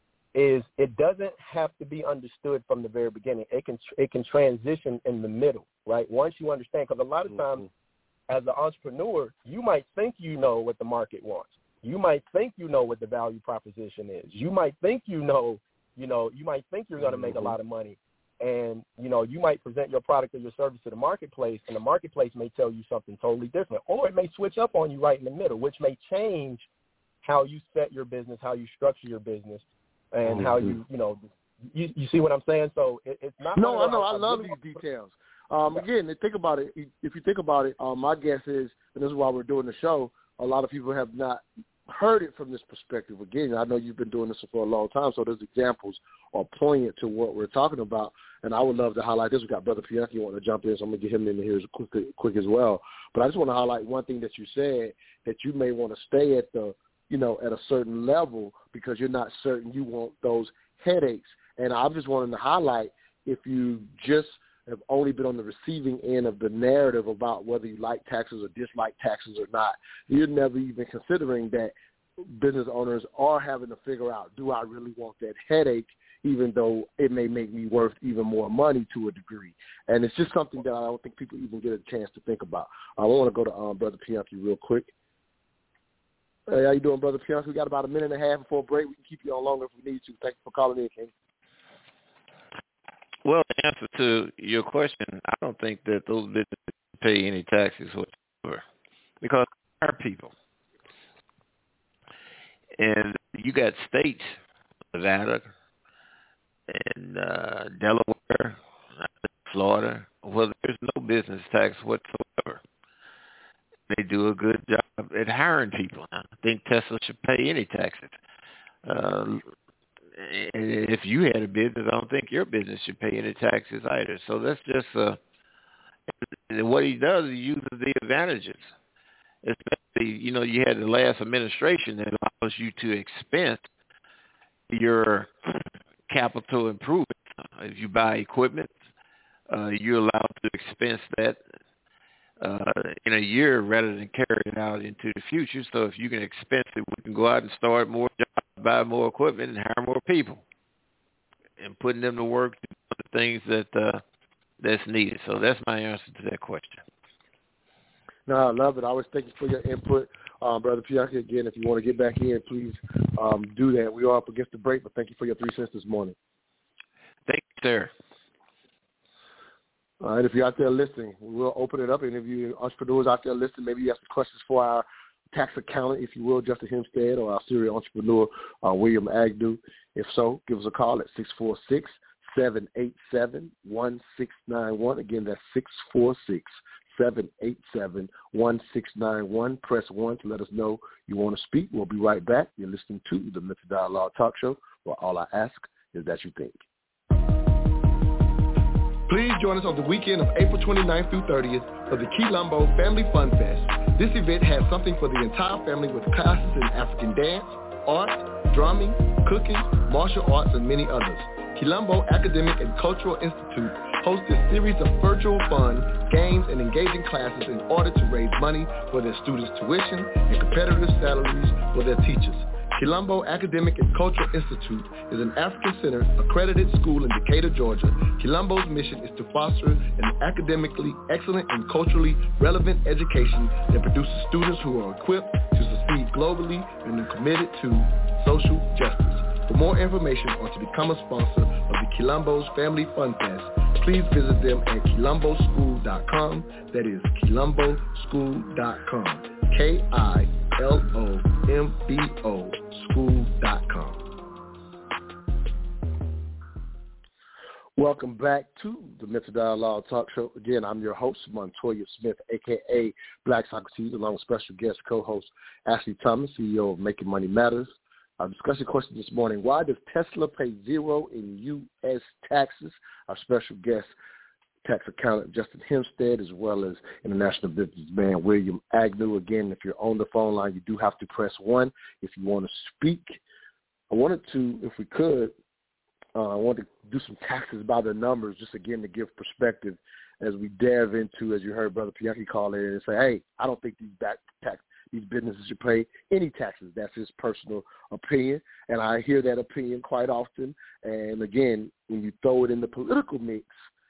is it doesn't have to be understood from the very beginning. It can it can transition in the middle, right? Once you understand, because a lot of times mm-hmm. as an entrepreneur, you might think you know what the market wants. You might think you know what the value proposition is. You might think you know, you know, you might think you're going to make a lot of money. And, you know, you might present your product or your service to the marketplace, and the marketplace may tell you something totally different. Or it may switch up on you right in the middle, which may change how you set your business, how you structure your business, and mm-hmm. how you, you know, you, you see what I'm saying? So it, it's not. No, I know. I, I love really these details. Um, again, think about it. If you think about it, um, my guess is, and this is why we're doing the show, a lot of people have not heard it from this perspective. Again, I know you've been doing this for a long time, so those examples are poignant to what we're talking about. And I would love to highlight this. We've got Brother Pianki want to jump in, so I'm going to get him in here quick, quick as well. But I just want to highlight one thing that you said, that you may want to stay at the, you know, at a certain level because you're not certain you want those headaches. And I just wanted to highlight, if you just have only been on the receiving end of the narrative about whether you like taxes or dislike taxes or not, you're never even considering that business owners are having to figure out, do I really want that headache, even though it may make me worth even more money to a degree. And it's just something that I don't think people even get a chance to think about. I want to go to um, Brother Pianki real quick. Hey, how you doing, Brother Pianki? We got about a minute and a half before break. We can keep you on longer if we need to. Thank you for calling in, King. Well, the answer to your question, I don't think that those businesses pay any taxes whatsoever because our people. And you got states, Nevada and uh, Delaware, Florida, where there's no business tax whatsoever. They do a good job at hiring people. I think Tesla should pay any taxes. Uh, if you had a business, I don't think your business should pay any taxes either. So that's just uh, what he does. He uses the advantages. Especially, you know, you had the last administration that allows you to expense your capital improvements. If you buy equipment, uh, you're allowed to expense that uh, in a year rather than carry it out into the future. So if you can expense it, we can go out and start more jobs, buy more equipment, and hire more people, and putting them to work to do the things that uh, that's needed. So that's my answer to that question. No, I love it. I always thank you for your input. Um, Brother Pianki, again, if you want to get back in, please um, do that. We are up against the break, but thank you for your three cents this morning. Thank you, sir. All right, if you're out there listening, we will open it up. And if you entrepreneurs out there listening, maybe you have some questions for our tax accountant, if you will, Justin Hempstead, or our serial entrepreneur, uh, William Agnew. If so, give us a call at six four six, seven eight seven, one six nine one. Again, that's six four six, seven eight seven, one six nine one. Press one to let us know you want to speak. We'll be right back. You're listening to the Mental Dialogue Talk Show, where all I ask is that you think. Please join us on the weekend of April twenty-ninth through thirtieth for the Quilombo Family Fun Fest. This event has something for the entire family with classes in African dance, art, drumming, cooking, martial arts, and many others. Quilombo Academic and Cultural Institute host this series of virtual fun, games, and engaging classes in order to raise money for their students' tuition and competitive salaries for their teachers. Quilombo Academic and Cultural Institute is an African Center accredited school in Decatur, Georgia. Quilombo's mission is to foster an academically excellent and culturally relevant education that produces students who are equipped to succeed globally and are committed to social justice. For more information or to become a sponsor of the Quilombo's Family Fun Fest, please visit them at quilombo school dot com. That is quilombo school dot com. K I L O M B O school dot com. Welcome back to the Mental Dialogue Talk Show. Again, I'm your host, Montoya Smith, a k a. Black Socrates, along with special guest co-host Ashley Thomas, C E O of Making Money Matters. Our discussion question this morning, why does Tesla pay zero in U S taxes? Our special guest, tax accountant Justin Hempstead, as well as international businessman William Agnew. Again, if you're on the phone line, you do have to press one if you want to speak. I wanted to, if we could, uh, I wanted to do some taxes by the numbers, just again to give perspective as we delve into, as you heard Brother Pianki call in and say, hey, I don't think these back tax these businesses should pay any taxes. That's his personal opinion, and I hear that opinion quite often. And again, when you throw it in the political mix,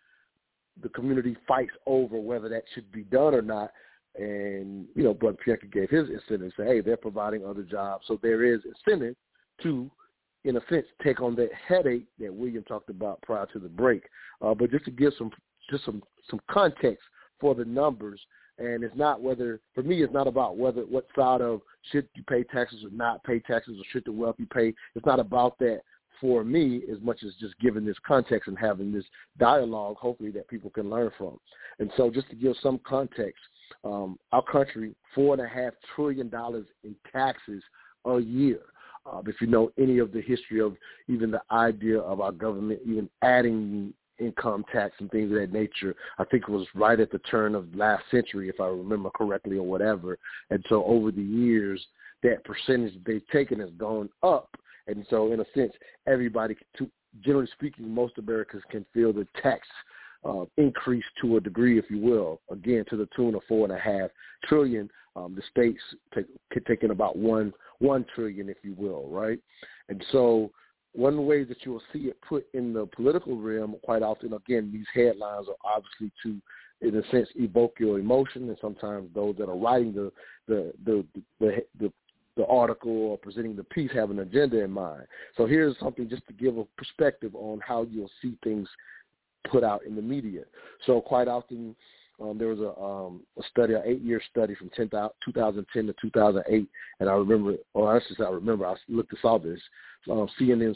the community fights over whether that should be done or not. And, you know, Brother Pianki gave his incentive, say, hey, they're providing other jobs. So there is incentive to, in a sense, take on that headache that William talked about prior to the break. Uh, but just to give some just some, some context for the numbers, and it's not whether, for me, it's not about whether what side of should you pay taxes or not pay taxes or should the wealthy pay. It's not about that for me as much as just giving this context and having this dialogue, hopefully, that people can learn from. And so just to give some context, um, our country, four and a half trillion dollars in taxes a year. Uh, if you know any of the history of even the idea of our government even adding income tax and things of that nature, I think it was right at the turn of last century, if I remember correctly or whatever. And so over the years, that percentage they've taken has gone up. And so in a sense, everybody, generally speaking, most Americans can feel the tax uh, increase to a degree, if you will, again, to the tune of four and a half trillion. Um, the states take, taking about one, one trillion, if you will, right? And so one of the ways that you will see it put in the political realm quite often, again, these headlines are obviously to, in a sense, evoke your emotion, and sometimes those that are writing the the the the, the, the article or presenting the piece have an agenda in mind. So here's something just to give a perspective on how you'll see things put out in the media. So quite often um, there was a, um, a study, an eight-year study from ten, two thousand ten to two thousand eight, and I remember, or I should say I remember, I looked and saw this. Um, C N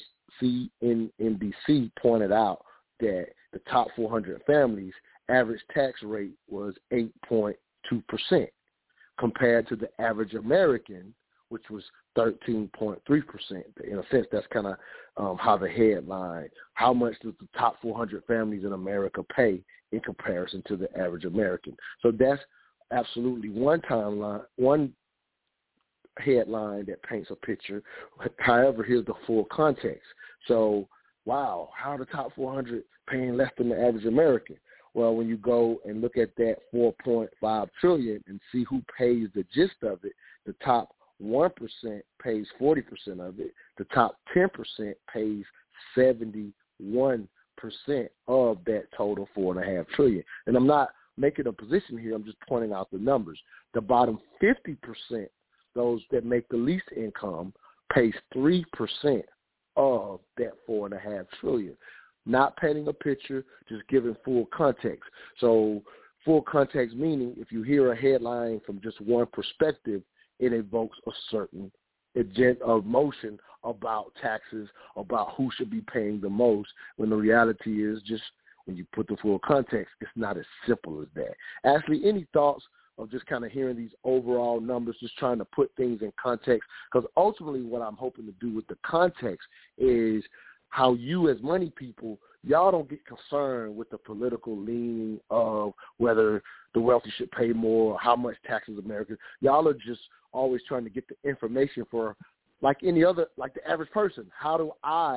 N B C pointed out that the top four hundred families' average tax rate was eight point two percent compared to the average American, which was thirteen point three percent. In a sense, that's kind of um, how the headline, how much does the top four hundred families in America pay in comparison to the average American? So that's absolutely one timeline, one headline that paints a picture. However, here's the full context. So, wow, how are the top four hundred paying less than the average American? Well, when you go and look at that four point five trillion dollars and see who pays the gist of it, the top one percent pays forty percent of it. The top ten percent pays seventy-one percent of that total four and a half trillion. And I'm not making a position here. I'm just pointing out the numbers. The bottom fifty percent, those that make the least income, pays three percent of that four and a half trillion. Not painting a picture, just giving full context. So full context meaning if you hear a headline from just one perspective, it evokes a certain emotion about taxes, about who should be paying the most, when the reality is just when you put the full context, it's not as simple as that. Ashley, any thoughts of just kind of hearing these overall numbers, just trying to put things in context? Because ultimately what I'm hoping to do with the context is how you as money people, y'all don't get concerned with the political leaning of whether the wealthy should pay more, how much taxes Americans. Y'all are just always trying to get the information for, like any other, like the average person. How do I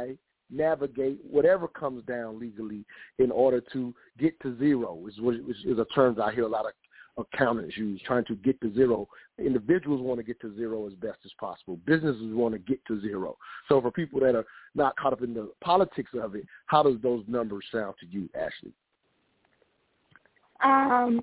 navigate whatever comes down legally in order to get to zero, is, which is a term I hear a lot of accountants use, trying to get to zero. Individuals want to get to zero as best as possible. Businesses want to get to zero. So for people that are not caught up in the politics of it, how does those numbers sound to you, Ashley? Um,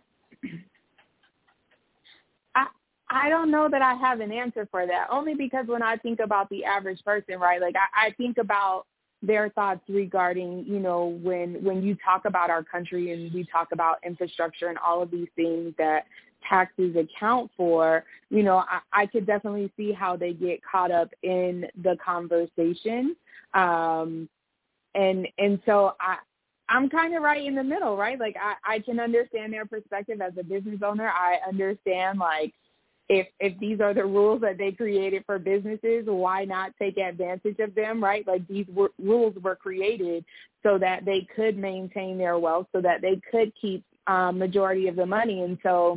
I I don't know that I have an answer for that, only because when I think about the average person, right, like I, I think about their thoughts regarding, you know, when when you talk about our country and we talk about infrastructure and all of these things that taxes account for, you know, I, I could definitely see how they get caught up in the conversation. Um, and and so I, I'm kind of right in the middle, right? Like I, I can understand their perspective as a business owner. I understand, like, If if these are the rules that they created for businesses, why not take advantage of them, right? Like these were, rules were created so that they could maintain their wealth, so that they could keep um, majority of the money. And so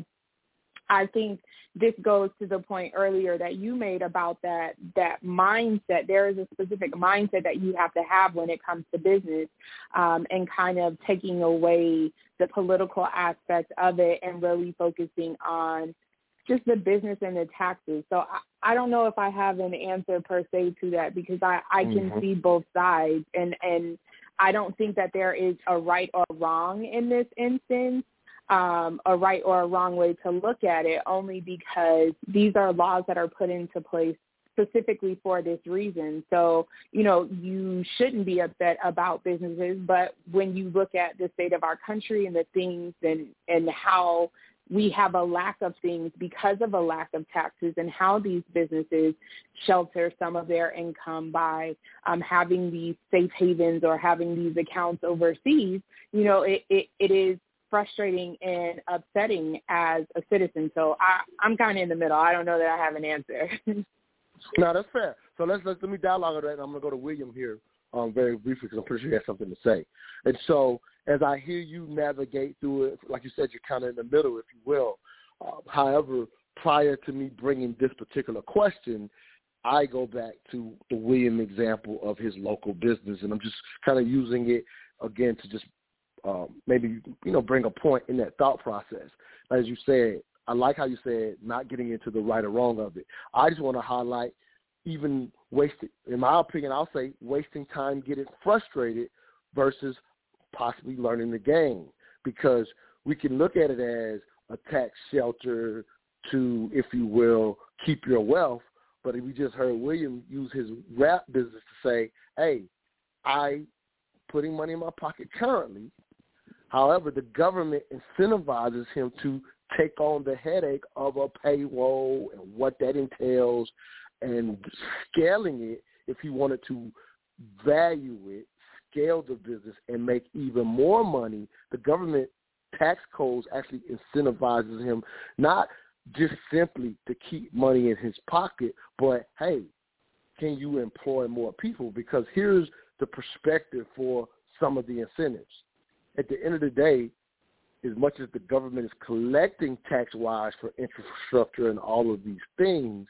I think this goes to the point earlier that you made about that that mindset. There is a specific mindset that you have to have when it comes to business, um, and kind of taking away the political aspect of it and really focusing on just the business and the taxes. So I, I don't know if I have an answer per se to that, because I, I can mm-hmm. see both sides. And, and I don't think that there is a right or wrong in this instance, um, a right or a wrong way to look at it, only because these are laws that are put into place specifically for this reason. So, you know, you shouldn't be upset about businesses, but when you look at the state of our country and the things and, and how we have a lack of things because of a lack of taxes, and how these businesses shelter some of their income by um, having these safe havens or having these accounts overseas, you know, it, it, it is frustrating and upsetting as a citizen. So I, I'm kind of in the middle. I don't know that I have an answer. No, that's fair. So let's, let's let me dialogue on that, and I'm going to go to William here um, very briefly, because I'm pretty sure he has something to say. And so as I hear you navigate through it, like you said, you're kind of in the middle, if you will. Uh, however, prior to me bringing this particular question, I go back to the William example of his local business, and I'm just kind of using it, again, to just um, maybe, you know, bring a point in that thought process. As you said, I like how you said not getting into the right or wrong of it. I just want to highlight even wasting, in my opinion, I'll say wasting time getting frustrated versus possibly learning the game, because we can look at it as a tax shelter to, if you will, keep your wealth. But we just heard William use his rap business to say, hey, I putting money in my pocket currently. However, the government incentivizes him to take on the headache of a payroll and what that entails, and scaling it if he wanted to value it, scale the business, and make even more money. The government tax codes actually incentivizes him not just simply to keep money in his pocket, but, hey, can you employ more people? Because here's the perspective for some of the incentives. At the end of the day, as much as the government is collecting tax-wise for infrastructure and all of these things,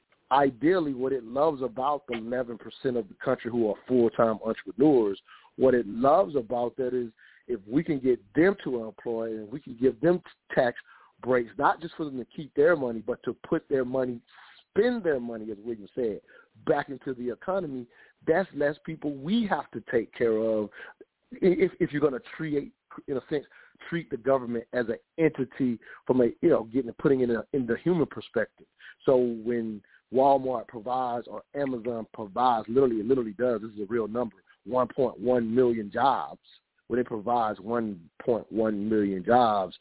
ideally what it loves about the eleven percent of the country who are full-time entrepreneurs, what it loves about that is if we can get them to employ and we can give them tax breaks, not just for them to keep their money, but to put their money, spend their money, as William said, back into the economy, that's less people we have to take care of if, if you're going to treat, in a sense, treat the government as an entity from a, you know, getting putting it in, a, in the human perspective. So when Walmart provides or Amazon provides, literally, it literally does, this is a real number, one point one million jobs, when it provides one point one million jobs,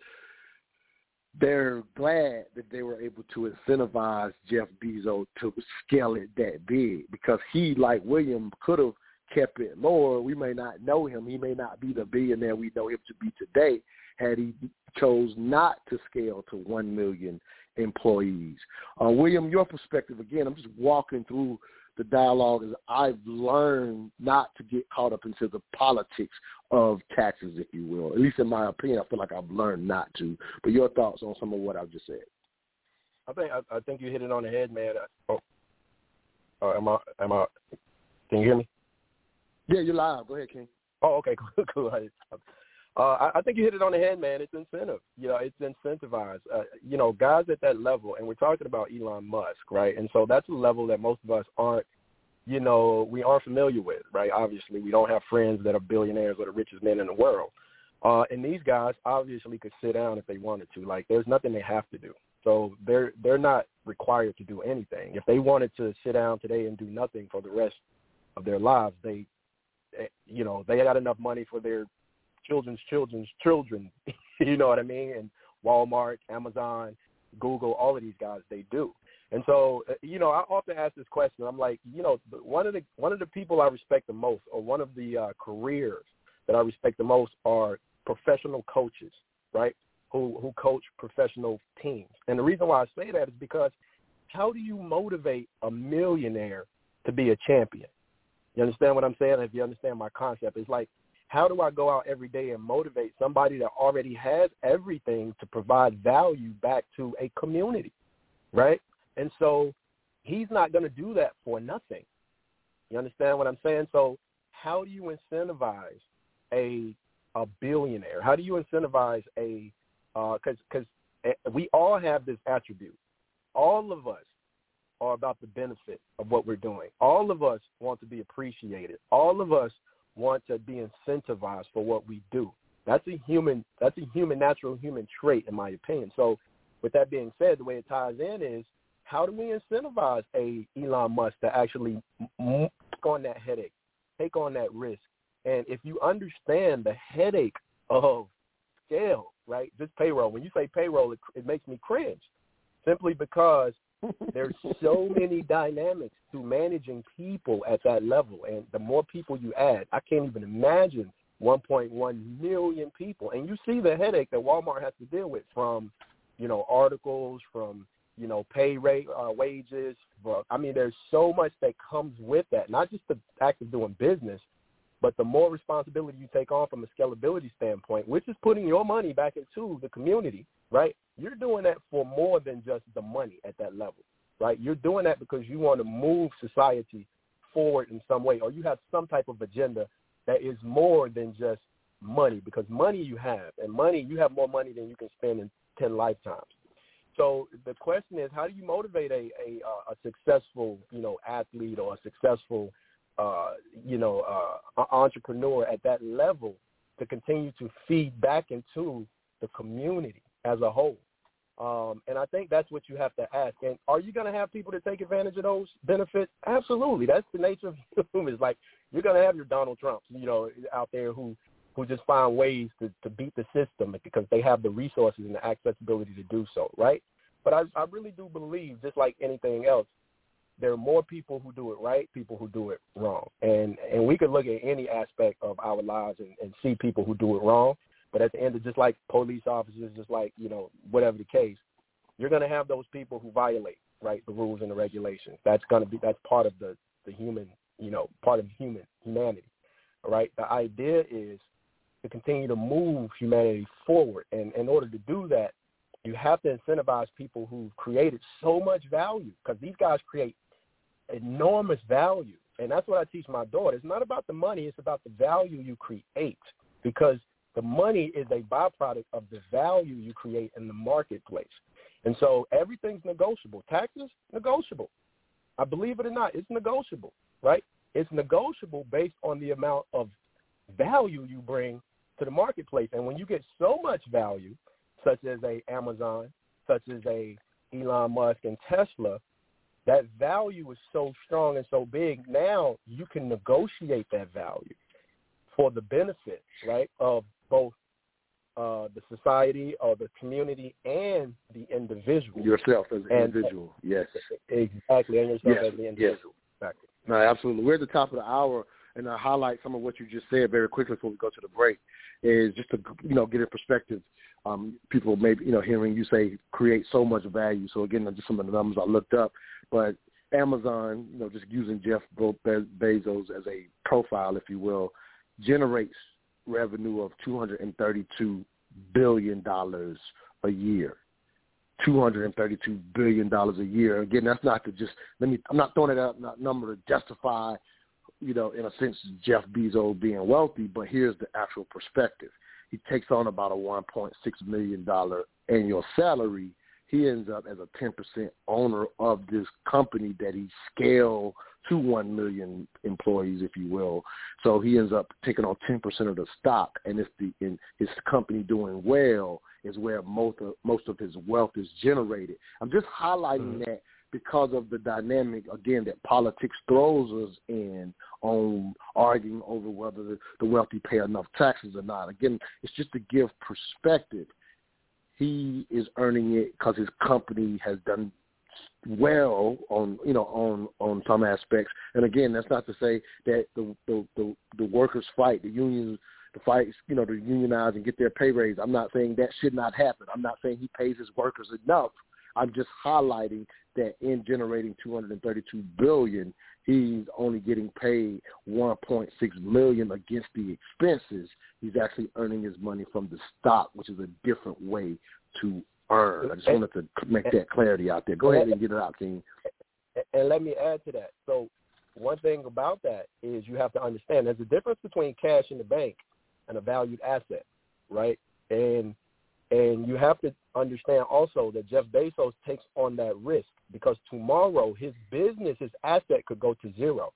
they're glad that they were able to incentivize Jeff Bezos to scale it that big, because he, like William, could have kept it lower. We may not know him. He may not be the billionaire we know him to be today had he chose not to scale to one million employees. Uh, William, your perspective, again, I'm just walking through the dialogue as I've learned not to get caught up into the politics of taxes, if you will. At least in my opinion, I feel like I've learned not to. But your thoughts on some of what I've just said? I think I, I think you hit it on the head, man. Oh, uh, am I? Am I? Can you hear me? Yeah, you're live. Go ahead, King. Oh, okay, cool, cool. Uh, I, I think you hit it on the head, man. It's incentive. You know, it's incentivized. Uh, you know, guys at that level, and we're talking about Elon Musk, right? And so that's a level that most of us aren't, you know, we aren't familiar with, right? Obviously, we don't have friends that are billionaires or the richest men in the world. Uh, and these guys obviously could sit down if they wanted to. Like, there's nothing they have to do. So they're they're not required to do anything. If they wanted to sit down today and do nothing for the rest of their lives, they, you know, they got enough money for their children's children's children. You know what I mean? And Walmart, Amazon, Google, all of these guys, they do. And so, you know, I often ask this question. I'm like, you know, one of the one of the people I respect the most, or one of the uh, careers that I respect the most, are professional coaches, right? Who who coach professional teams. And the reason why I say that is because how do you motivate a millionaire to be a champion? You understand what I'm saying? If you understand my concept, it's like, how do I go out every day and motivate somebody that already has everything to provide value back to a community, right? And so he's not going to do that for nothing. You understand what I'm saying? So how do you incentivize a a billionaire? How do you incentivize a because uh, because we all have this attribute. All of us are about the benefit of what we're doing. All of us want to be appreciated. All of us want to be incentivized for what we do. That's a human. That's a human, natural human trait, in my opinion. So, with that being said, the way it ties in is, how do we incentivize a Elon Musk to actually take on that headache, take on that risk? And if you understand the headache of scale, right, just payroll. When you say payroll, it, it makes me cringe, simply because there's so many dynamics to managing people at that level. And the more people you add, I can't even imagine one point one million people. And you see the headache that Walmart has to deal with, from, you know, articles, from, you know, pay rate, uh, wages. But, I mean, there's so much that comes with that, not just the act of doing business, but the more responsibility you take on from a scalability standpoint, which is putting your money back into the community, right? You're doing that for more than just the money at that level, right? You're doing that because you want to move society forward in some way, or you have some type of agenda that is more than just money, because money you have, and money, you have more money than you can spend in ten lifetimes. So the question is, how do you motivate a, a, a successful, you know, athlete, or a successful Uh, you know, uh, entrepreneur at that level to continue to feed back into the community as a whole? Um, and I think that's what you have to ask. And are you going to have people that take advantage of those benefits? Absolutely. That's the nature of humans. Like, you're going to have your Donald Trumps, you know, out there who, who just find ways to, to beat the system because they have the resources and the accessibility to do so, right? But I, I really do believe, just like anything else, there are more people who do it right, people who do it wrong. And and we could look at any aspect of our lives and, and see people who do it wrong. But at the end of, just like police officers, just like, you know, whatever the case, you're going to have those people who violate, right, the rules and the regulations. That's going to be, that's part of the, the human, you know, part of human humanity, all right? The idea is to continue to move humanity forward. And in order to do that, you have to incentivize people who've created so much value, because these guys create enormous value. And that's what I teach my daughter. It's not about the money. It's about the value you create, because the money is a byproduct of the value you create in the marketplace. And so everything's negotiable. Taxes, negotiable. I believe it or not, it's negotiable, right? It's negotiable based on the amount of value you bring to the marketplace. And when you get so much value, such as a Amazon, such as a Elon Musk and Tesla, that value is so strong and so big, now you can negotiate that value for the benefit, right, of both uh, the society or the community and the individual. Yourself as an and, individual, yes. Exactly, and yourself yes. as the individual. Yes. Exactly. No, absolutely. We're at the top of the hour, and I highlight some of what you just said very quickly before we go to the break, is just to, you know, get a perspective. Um, people maybe, you know, hearing you say create so much value. So, again, just some of the numbers I looked up. But Amazon, you know, just using Jeff Bezos as a profile, if you will, generates revenue of two hundred thirty-two billion dollars a year. two hundred thirty-two billion dollars a year. Again, that's not to just, let me, I'm not throwing it out that number to justify you know, in a sense, Jeff Bezos being wealthy, but here's the actual perspective. He takes on about a one point six million dollars annual salary. He ends up as a ten percent owner of this company that he scaled to one million employees, if you will. So he ends up taking on ten percent of the stock, and it's the in his company doing well is where most of, most of his wealth is generated. I'm just highlighting mm-hmm. that because of the dynamic, again, that politics throws us in on arguing over whether the, the wealthy pay enough taxes or not. Again, it's just to give perspective. He is earning it because his company has done well on, you know, on, on some aspects. And again, that's not to say that the the, the, the workers fight, the unions, the fights, you know, to unionize and get their pay raise. I'm not saying that should not happen. I'm not saying he pays his workers enough. I'm just highlighting that in generating two hundred thirty-two billion dollars, he's only getting paid one point six million dollars against the expenses. He's actually earning his money from the stock, which is a different way to earn. I just wanted to make that clarity out there. Go ahead and get it out, King. And let me add to that. So one thing about that is you have to understand there's a difference between cash in the bank and a valued asset, right? And and you have to understand also that Jeff Bezos takes on that risk because tomorrow his business, his asset could go to zero.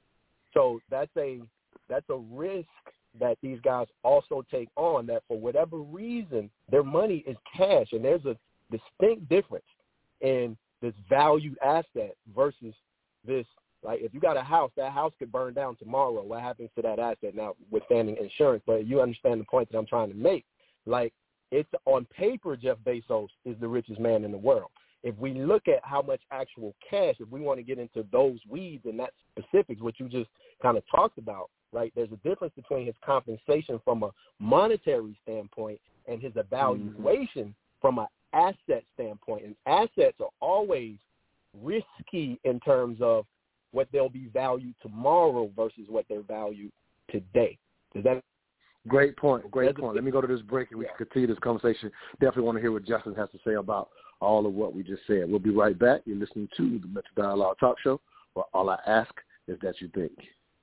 So that's a that's a risk that these guys also take on, that for whatever reason, their money is cash. And there's a distinct difference in this valued asset versus this, like if you got a house, that house could burn down tomorrow. What happens to that asset? Now, withstanding insurance, but you understand the point that I'm trying to make. Like, it's on paper, Jeff Bezos is the richest man in the world. If we look at how much actual cash, if we want to get into those weeds and that specifics, what you just kind of talked about, right, there's a difference between his compensation from a monetary standpoint and his evaluation mm-hmm. from an asset standpoint. And assets are always risky in terms of what they'll be valued tomorrow versus what they're valued today. Does that Great point. Great point. Let me go to this break and we can continue this conversation. Definitely want to hear what Justin has to say about all of what we just said. We'll be right back. You're listening to the Mental Dialogue Talk Show, where all I ask is that you think.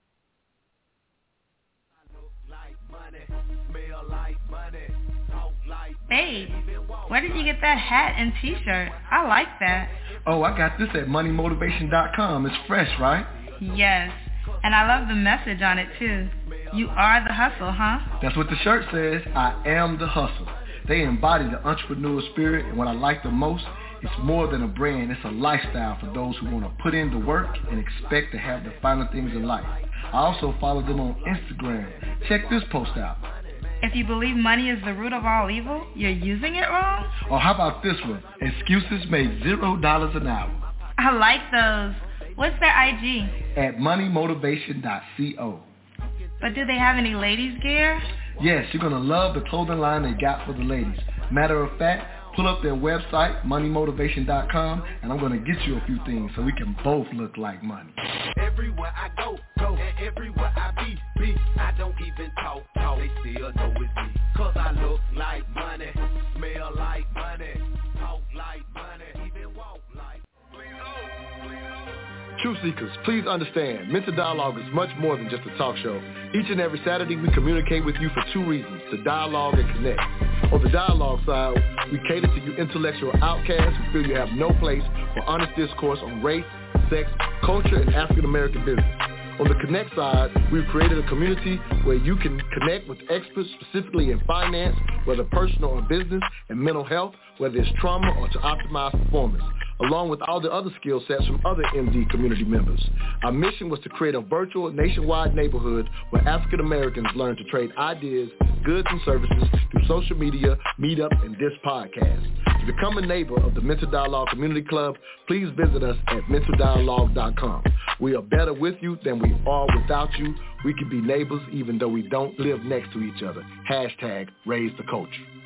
Hey, where did you get that hat and T-shirt? I like that. Oh, I got this at money motivation dot com. It's fresh, right? Yes, and I love the message on it, too. You are the hustle, huh? That's what the shirt says. I am the hustle. They embody the entrepreneurial spirit, and what I like the most, it's more than a brand. It's a lifestyle for those who want to put in the work and expect to have the finer things in life. I also follow them on Instagram. Check this post out. If you believe money is the root of all evil, you're using it wrong? Or how about this one? Excuses make zero dollars an hour. I like those. What's their I G? At money motivation dot co. But do they have any ladies gear? Yes, you're going to love the clothing line they got for the ladies. Matter of fact, pull up their website, money motivation dot com, and I'm going to get you a few things so we can both look like money. Everywhere I go, go, and everywhere I be, be, I don't even talk, talk, they still know it's me. Cause I look like money, smell like money, talk like money, even walk like Truth Seekers, please understand, Mental Dialogue is much more than just a talk show. Each and every Saturday, we communicate with you for two reasons, to dialogue and connect. On the dialogue side, we cater to you intellectual outcasts who feel you have no place for honest discourse on race, sex, culture, and African-American business. On the connect side, we've created a community where you can connect with experts specifically in finance, whether personal or business, and mental health, whether it's trauma or to optimize performance, along with all the other skill sets from other M D community members. Our mission was to create a virtual nationwide neighborhood where African Americans learn to trade ideas, goods, and services through social media, meetup, and this podcast. To become a neighbor of the Mental Dialogue Community Club, please visit us at mental dialogue dot com. We are better with you than we are without you. We can be neighbors even though we don't live next to each other. Hashtag raise the culture.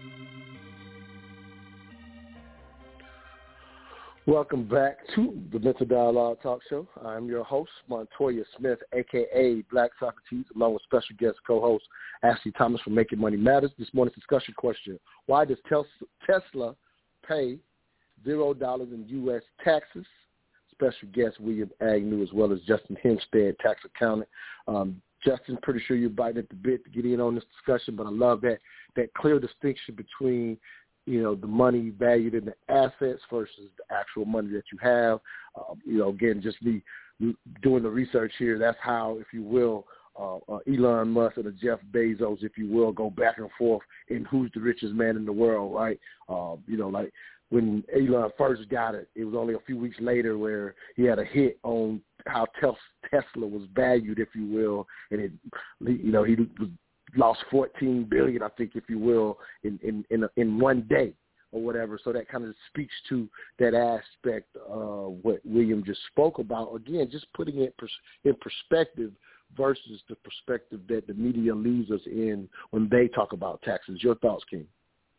Welcome back to the Mental Dialogue Talk Show. I'm your host, Montoya Smith, a k a. Black Socrates, along with special guest co-host Ashley Thomas from Making Money Matters. This morning's discussion question: why does Tesla pay zero dollars in U S taxes? special guest, William Agnew, as well as Justin Hempstead, tax accountant. Um, Justin, pretty sure you're biting at the bit to get in on this discussion, but I love that that clear distinction between, you know, the money valued in the assets versus the actual money that you have. Um, you know, again, just me doing the research here, that's how, if you will, uh, uh, Elon Musk and Jeff Bezos, if you will, go back and forth in who's the richest man in the world, right? Uh, you know, like when Elon first got it, it was only a few weeks later where he had a hit on how Tesla was valued, if you will, and it, you know, he was, lost fourteen billion dollars, I think, if you will, in in in, a, in one day or whatever. So that kind of speaks to that aspect of what William just spoke about. Again, just putting it pers- in perspective versus the perspective that the media leaves us in when they talk about taxes. Your thoughts, King?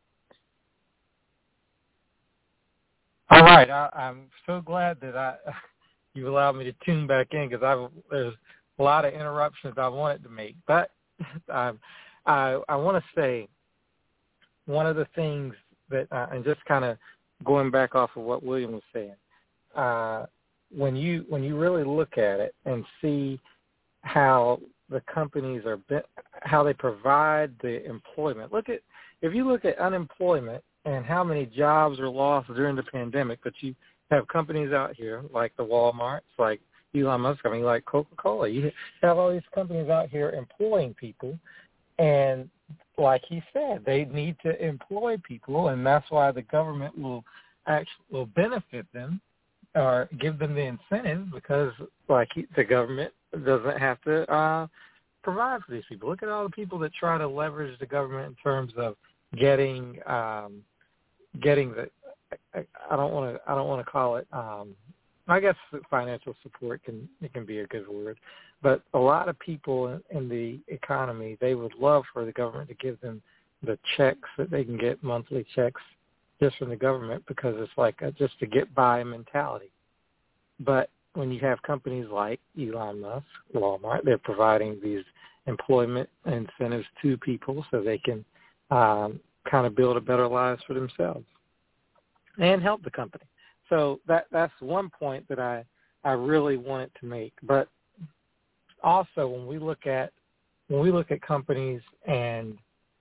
All right, I, I'm so glad that I you allowed me to tune back in because I there's a lot of interruptions I wanted to make, but I I, I want to say one of the things that uh, and just kind of going back off of what William was saying, uh, when you when you really look at it and see how the companies are how they provide the employment. Look at if you look at unemployment and how many jobs are lost during the pandemic, but you have companies out here like the Walmarts, like Elon Musk, I mean, like Coca-Cola. You have all these companies out here employing people, and like he said, they need to employ people, and that's why the government will actually will benefit them or give them the incentive because, like he, the government doesn't have to uh, provide for these people. Look at all the people that try to leverage the government in terms of getting um, getting the. I, I don't want to. I don't want to call it. Um, I guess financial support can it can be a good word, but a lot of people in, in the economy, they would love for the government to give them the checks that they can get, monthly checks, just from the government because it's like a just to get by mentality. But when you have companies like Elon Musk, Walmart, they're providing these employment incentives to people so they can um, kind of build a better lives for themselves and help the company. So that that's one point that I, I really wanted to make. But also when we look at when we look at companies and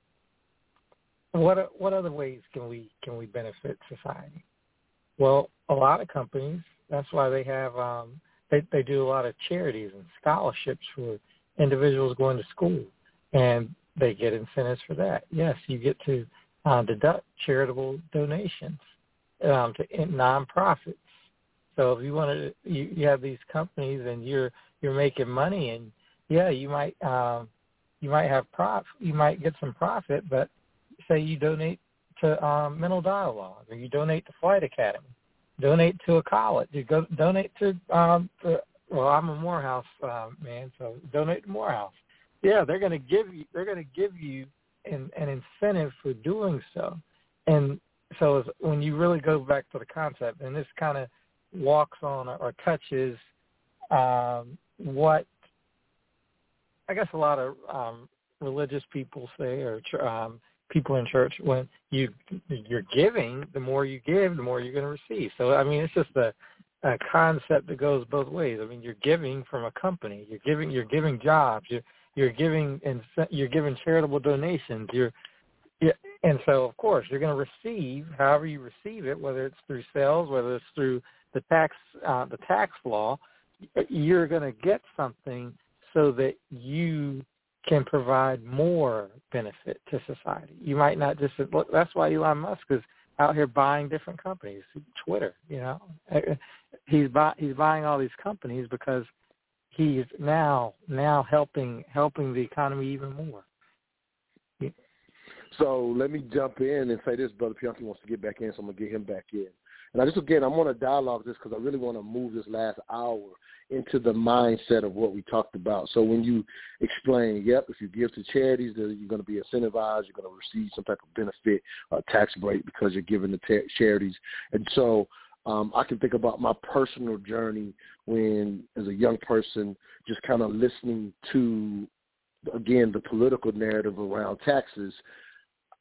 what what other ways can we can we benefit society? Well, a lot of companies, that's why they have um, they they do a lot of charities and scholarships for individuals going to school, and they get incentives for that. Yes, you get to uh, deduct charitable donations um, to nonprofits. So if you want to, you, you have these companies and you're you're making money, and yeah, you might um, you might have prof, you might get some profit, but say you donate to um, Mental Dialogue, or you donate to Flight Academy, donate to a college, you go donate to, um, to well, I'm a Morehouse uh, man, so donate to Morehouse. Yeah, they're going to give you they're going to give you an, an incentive for doing so, and so when you really go back to the concept, and this kind of walks on or, or touches um, what I guess a lot of um, religious people say, or um, people in church, when you you're giving, the more you give, the more you're going to receive. So I mean, it's just a, a concept that goes both ways. I mean, you're giving from a company, you're giving you're giving jobs, you're you're giving and you're giving charitable donations. You're yeah, and so of course you're going to receive however you receive it, whether it's through sales, whether it's through the tax uh, the tax law. You're going to get something so that you can provide more benefit to society. You might not just look. That's why Elon Musk is out here buying different companies. Twitter, you know, he's buy, he's buying all these companies because he's now now helping helping the economy even more. Yeah. So let me jump in and say this. Brother Pianki wants to get back in, so I'm gonna get him back in. And I just again, I want to dialogue this because I really want to move this last hour into the mindset of what we talked about. So when you explain, yep, if you give to charities, then you're going to be incentivized, you're going to receive some type of benefit, uh, tax break because you're giving to ta- charities. And so um, I can think about my personal journey when, as a young person, just kind of listening to, again, the political narrative around taxes.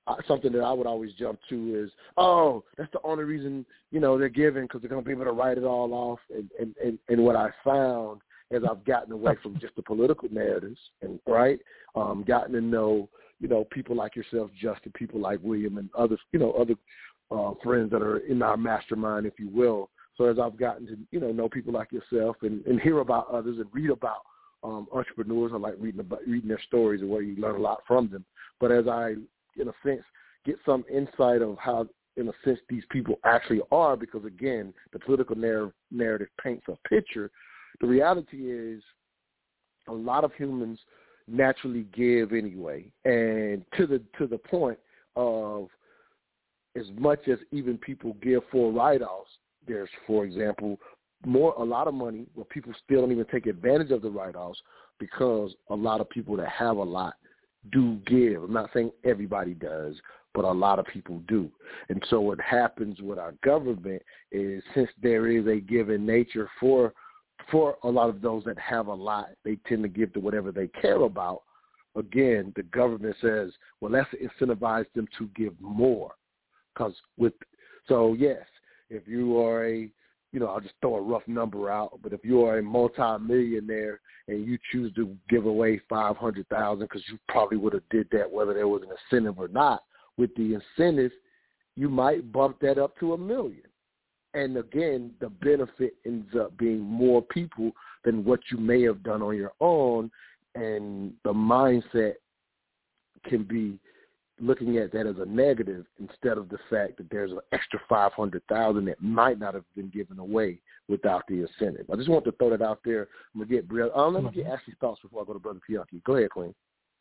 uh, something that I would always jump to is, oh, that's the only reason, you know, they're giving because they're going to be able to write it all off. And, and, and, and what I found as I've gotten away from just the political narratives and, right, um, gotten to know, you know, people like yourself, Justin, people like William and others, you know, other uh, friends that are in our mastermind, if you will. So as I've gotten to, you know, know people like yourself and, and hear about others and read about um, entrepreneurs, I like reading about, reading their stories and where you learn a lot from them. But as I, in a sense, get some insight of how, in a sense, these people actually are, because, again, the political narr- narrative paints a picture. The reality is a lot of humans naturally give anyway, and to the to the point of as much as even people give for write-offs, there's, for example, more a lot of money where people still don't even take advantage of the write-offs because a lot of people that have a lot do give. I'm not saying everybody does, but a lot of people do. And so what happens with our government is, since there is a given nature for for a lot of those that have a lot, they tend to give to whatever they care about. Again, the government says, well, let's incentivize them to give more. Because with, so yes, if you are a, you know, I'll just throw a rough number out, but if you are a multi-millionaire and you choose to give away five hundred thousand dollars, because you probably would have did that whether there was an incentive or not, with the incentive, you might bump that up to a million. And again, the benefit ends up being more people than what you may have done on your own, and the mindset can be looking at that as a negative instead of the fact that there's an extra five hundred thousand dollars that might not have been given away without the incentive. I just want to throw that out there. I'm gonna get Brielle. Um, let me get Ashley's thoughts before I go to Brother Pianki. Go ahead, Queen.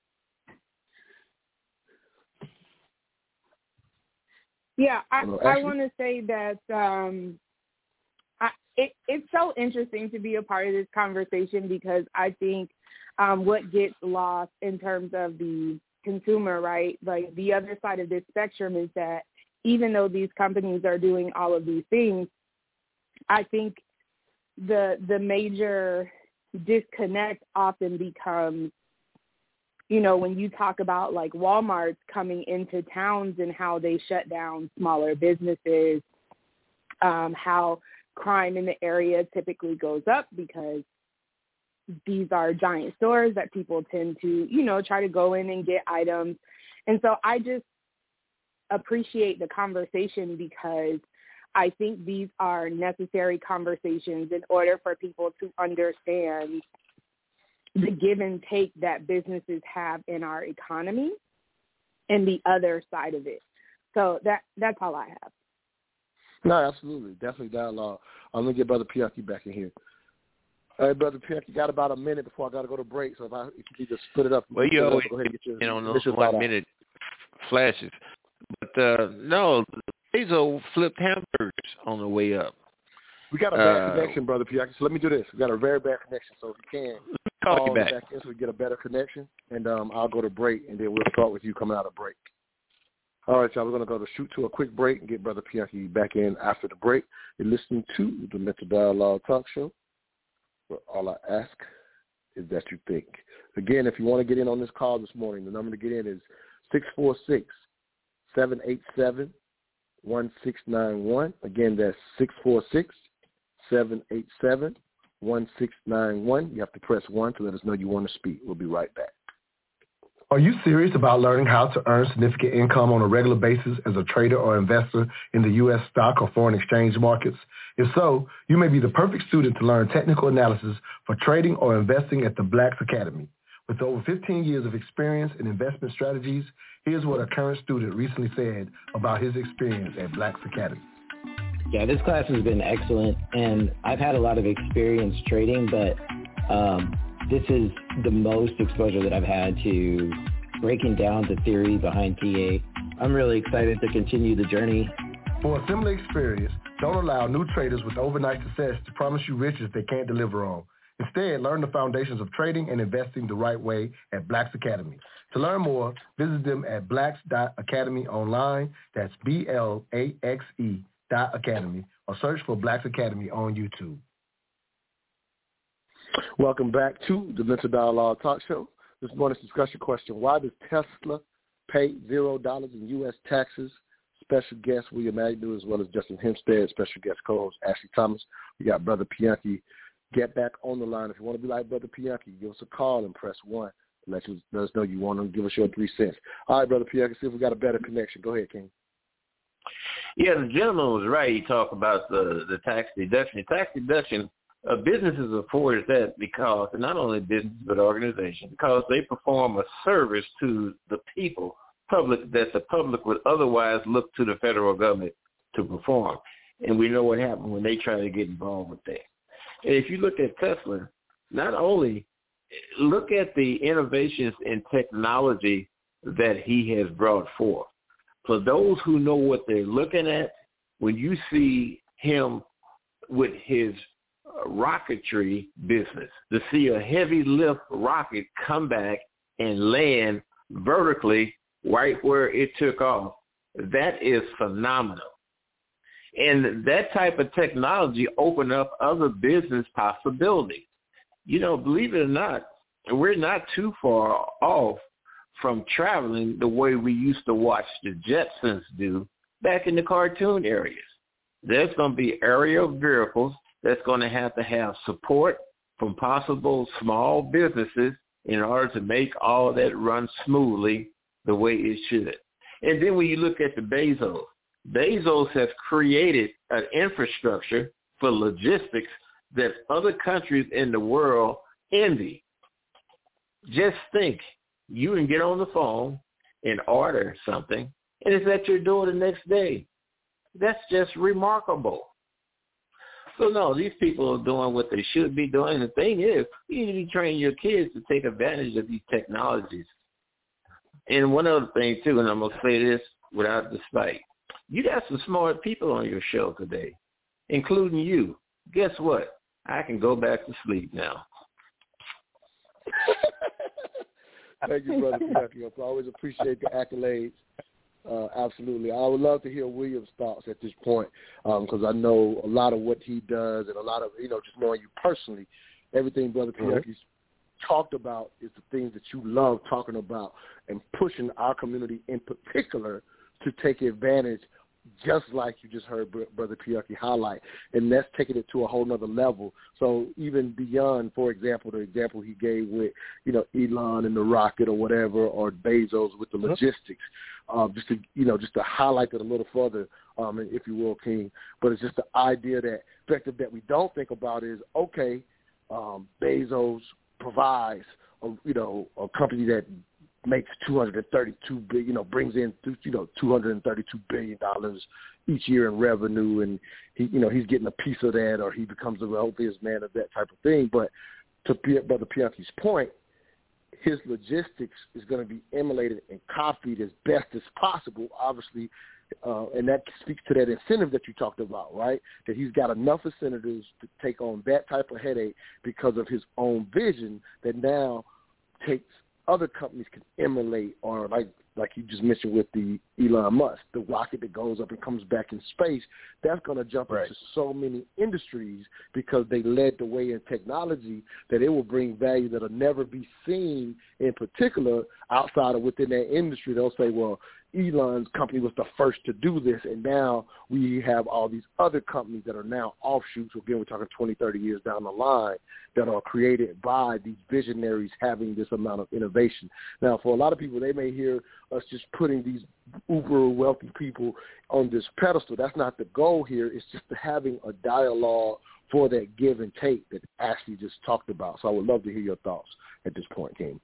Yeah, I, Hello, I want to say that um, I, it, it's so interesting to be a part of this conversation, because I think um, what gets lost in terms of the consumer, right, like the other side of this spectrum is that even though these companies are doing all of these things, I think the the major disconnect often becomes, you know, when you talk about like Walmart's coming into towns and how they shut down smaller businesses, um, how crime in the area typically goes up because these are giant stores that people tend to, you know, try to go in and get items. And so I just appreciate the conversation, because I think these are necessary conversations in order for people to understand the give and take that businesses have in our economy and the other side of it. So that that's all I have. No, absolutely. Definitely dialogue. I'm going to get Brother Pianki back in here. All right, Brother Pianki, got about a minute before I got to go to break, so if, I, if you could just split it up. Well, you always go ahead and get your, you know, get those one-minute flashes. But, uh, no, Bezos flipped hamburgers on the way up. We got a bad uh, connection, Brother Pianki, so let me do this. We got a very bad connection, so if you can, call call you back. back in so we get a better connection, and um, I'll go to break, and then we'll start with you coming out of break. All right, y'all, we're going to go to shoot to a quick break and get Brother Pianki back in after the break. You're listening to the Mental Dialogue Talk Show, where all I ask is that you think. Again, if you want to get in on this call this morning, the number to get in is six four six, seven eight seven, one six nine one. Again, that's six four six, seven eight seven, one six nine one. You have to press one to let us know you want to speak. We'll be right back. Are you serious about learning how to earn significant income on a regular basis as a trader or investor in the U S stock or foreign exchange markets? If so, you may be the perfect student to learn technical analysis for trading or investing at the Blacks Academy. With over fifteen years of experience in investment strategies, here's what a current student recently said about his experience at Blacks Academy. Yeah, this class has been excellent, and I've had a lot of experience trading, but um, this is the most exposure that I've had to breaking down the theory behind T A. I'm really excited to continue the journey. For a similar experience, don't allow new traders with overnight success to promise you riches they can't deliver on. Instead, learn the foundations of trading and investing the right way at Blacks Academy. To learn more, visit them at blacks dot academy online. That's B L A X E dot academy, or search for Blacks Academy on YouTube. Welcome back to the Mental Dialogue Talk Show. This morning's discussion question: why does Tesla pay zero dollars in U S taxes. Special guest William Agnew, as well as Justin Hempstead. Special guest co-host Ashley Thomas. We got Brother Pianki. Get back on the line. If you want to be like Brother Pianki, give us a call and press one. Let, you, let us know you want to give us your three cents. All right, Brother Pianki, see if we got a better connection. Go ahead, King. Yeah, the gentleman was right. He talked about the, the tax deduction. The tax deduction, uh, businesses afford that because, not only businesses but organizations, because they perform a service to the people, public, that the public would otherwise look to the federal government to perform. And we know what happened when they try to get involved with that. And if you look at Tesla, not only look at the innovations in technology that he has brought forth. For those who know what they're looking at, when you see him with his rocketry business, to see a heavy lift rocket come back and land vertically right where it took off, that is phenomenal. And that type of technology opened up other business possibilities. You know, believe it or not, we're not too far off from traveling the way we used to watch the Jetsons do back in the cartoon areas. There's going to be aerial vehicles that's going to have to have support from possible small businesses in order to make all that run smoothly the way it should. And then when you look at the Bezos, Bezos has created an infrastructure for logistics that other countries in the world envy. Just think, you can get on the phone and order something, and it's at your door the next day. That's just remarkable. So, no, these people are doing what they should be doing. The thing is, you need to train your kids to take advantage of these technologies. And one other thing, too, and I'm going to say this without despite. You got some smart people on your show today, including you. Guess what? I can go back to sleep now. Thank you, Brother Pianki. I always appreciate the accolades. Uh, absolutely. I would love to hear William's thoughts at this point because um, I know a lot of what he does and a lot of, you know, just knowing you personally, everything Brother Pianki's mm-hmm. talked about is the things that you love talking about and pushing our community in particular to take advantage, just like you just heard Brother Pianki highlight, and that's taking it to a whole nother level. So even beyond, for example, the example he gave with, you know, Elon and the rocket or whatever, or Bezos with the logistics, um, just to, you know, just to highlight that a little further, um, if you will, King. But it's just the idea that perspective that we don't think about is, okay, um, Bezos provides, a, you know, a company that makes two hundred thirty-two billion, you know, brings in, you know, two hundred thirty-two billion dollars each year in revenue, and he, you know, he's getting a piece of that, or he becomes the wealthiest man of that type of thing. But to Brother Pianki's point, his logistics is going to be emulated and copied as best as possible, obviously, uh, and that speaks to that incentive that you talked about, right? That he's got enough incentives to take on that type of headache because of his own vision that now takes other companies can emulate, or like like you just mentioned with the Elon Musk, the rocket that goes up and comes back in space, that's going to jump right. into so many industries because they led the way in technology that it will bring value that will never be seen in particular outside of within that industry. They'll say, well, Elon's company was the first to do this, and now we have all these other companies that are now offshoots. Again, we're talking twenty, thirty years down the line that are created by these visionaries having this amount of innovation. Now, for a lot of people, they may hear us just putting these uber wealthy people on this pedestal. That's not the goal here. It's just having a dialogue for that give and take that Ashley just talked about. So I would love to hear your thoughts at this point, King.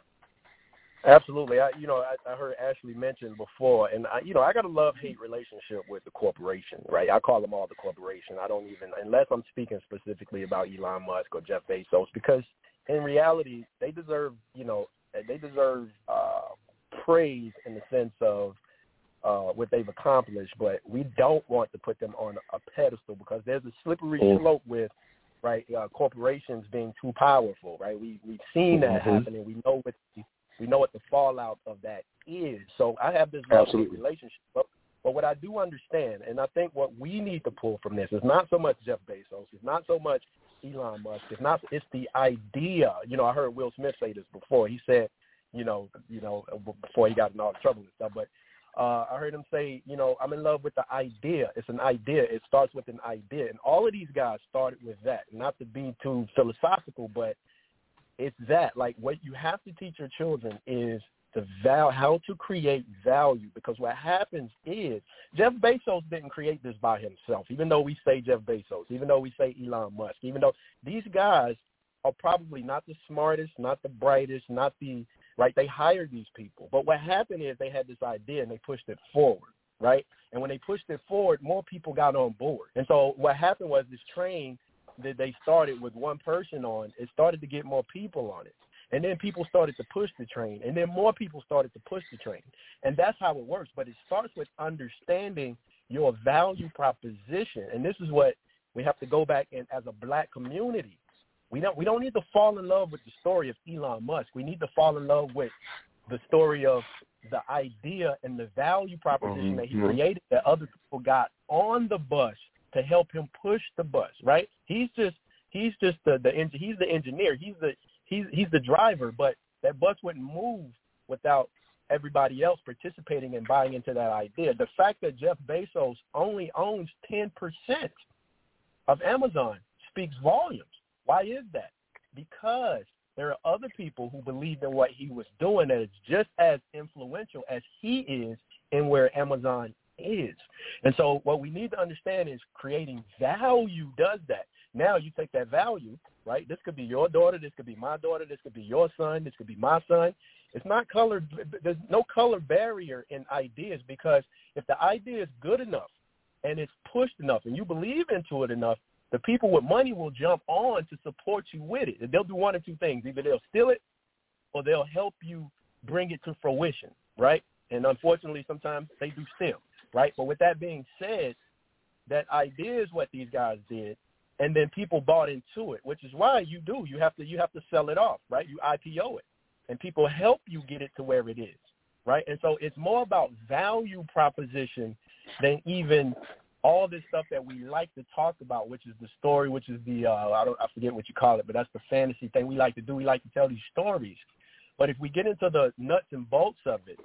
Absolutely. I, you know, I, I heard Ashley mention before, and I, you know, I got a love-hate relationship with the corporation, right? I call them all the corporation. I don't even, unless I'm speaking specifically about Elon Musk or Jeff Bezos, because in reality, they deserve, you know, they deserve uh, praise in the sense of uh, what they've accomplished, but we don't want to put them on a pedestal because there's a slippery mm. slope with, right, uh, corporations being too powerful, right? We we've seen that mm-hmm. happen, and we know what the, we know what the fallout of that is. So I have this lovely relationship. But, but what I do understand, and I think what we need to pull from this is not so much Jeff Bezos, it's not so much Elon Musk, it's not it's the idea. You know, I heard Will Smith say this before. He said, you know, you know, before he got in all the trouble and stuff. But uh, I heard him say, you know, I'm in love with the idea. It's an idea. It starts with an idea. And all of these guys started with that. Not to be too philosophical, but it's that. Like, what you have to teach your children is the val- how to create value, because what happens is Jeff Bezos didn't create this by himself, even though we say Jeff Bezos, even though we say Elon Musk, even though these guys are probably not the smartest, not the brightest, not the, right, they hired these people. But what happened is they had this idea and they pushed it forward, right? And when they pushed it forward, more people got on board. And so what happened was this train that they started with one person on, it started to get more people on it. And then people started to push the train, and then more people started to push the train. And that's how it works. But it starts with understanding your value proposition. And this is what we have to go back and as a black community, we don't we don't need to fall in love with the story of Elon Musk. We need to fall in love with the story of the idea and the value proposition mm-hmm. that he created that other people got on the bus to help him push the bus, right? He's just he's just the, the he's the engineer. He's the He's he's the driver, but that bus wouldn't move without everybody else participating and buying into that idea. The fact that Jeff Bezos only owns ten percent of Amazon speaks volumes. Why is that? Because there are other people who believe in what he was doing that is just as influential as he is in where Amazon is. And so what we need to understand is creating value does that. Now you take that value, right? This could be your daughter. This could be my daughter. This could be your son. This could be my son. It's not color. There's no color barrier in ideas, because if the idea is good enough and it's pushed enough and you believe into it enough, the people with money will jump on to support you with it. They'll do one or two things. Either they'll steal it or they'll help you bring it to fruition, right? And unfortunately, sometimes they do steal, right? But with that being said, that idea is what these guys did. And then people bought into it, which is why you do. You have to you have to sell it off, right? You I P O it, and people help you get it to where it is, right? And so it's more about value proposition than even all this stuff that we like to talk about, which is the story, which is the uh, I don't I forget what you call it, but that's the fantasy thing we like to do. We like to tell these stories. But if we get into the nuts and bolts of it,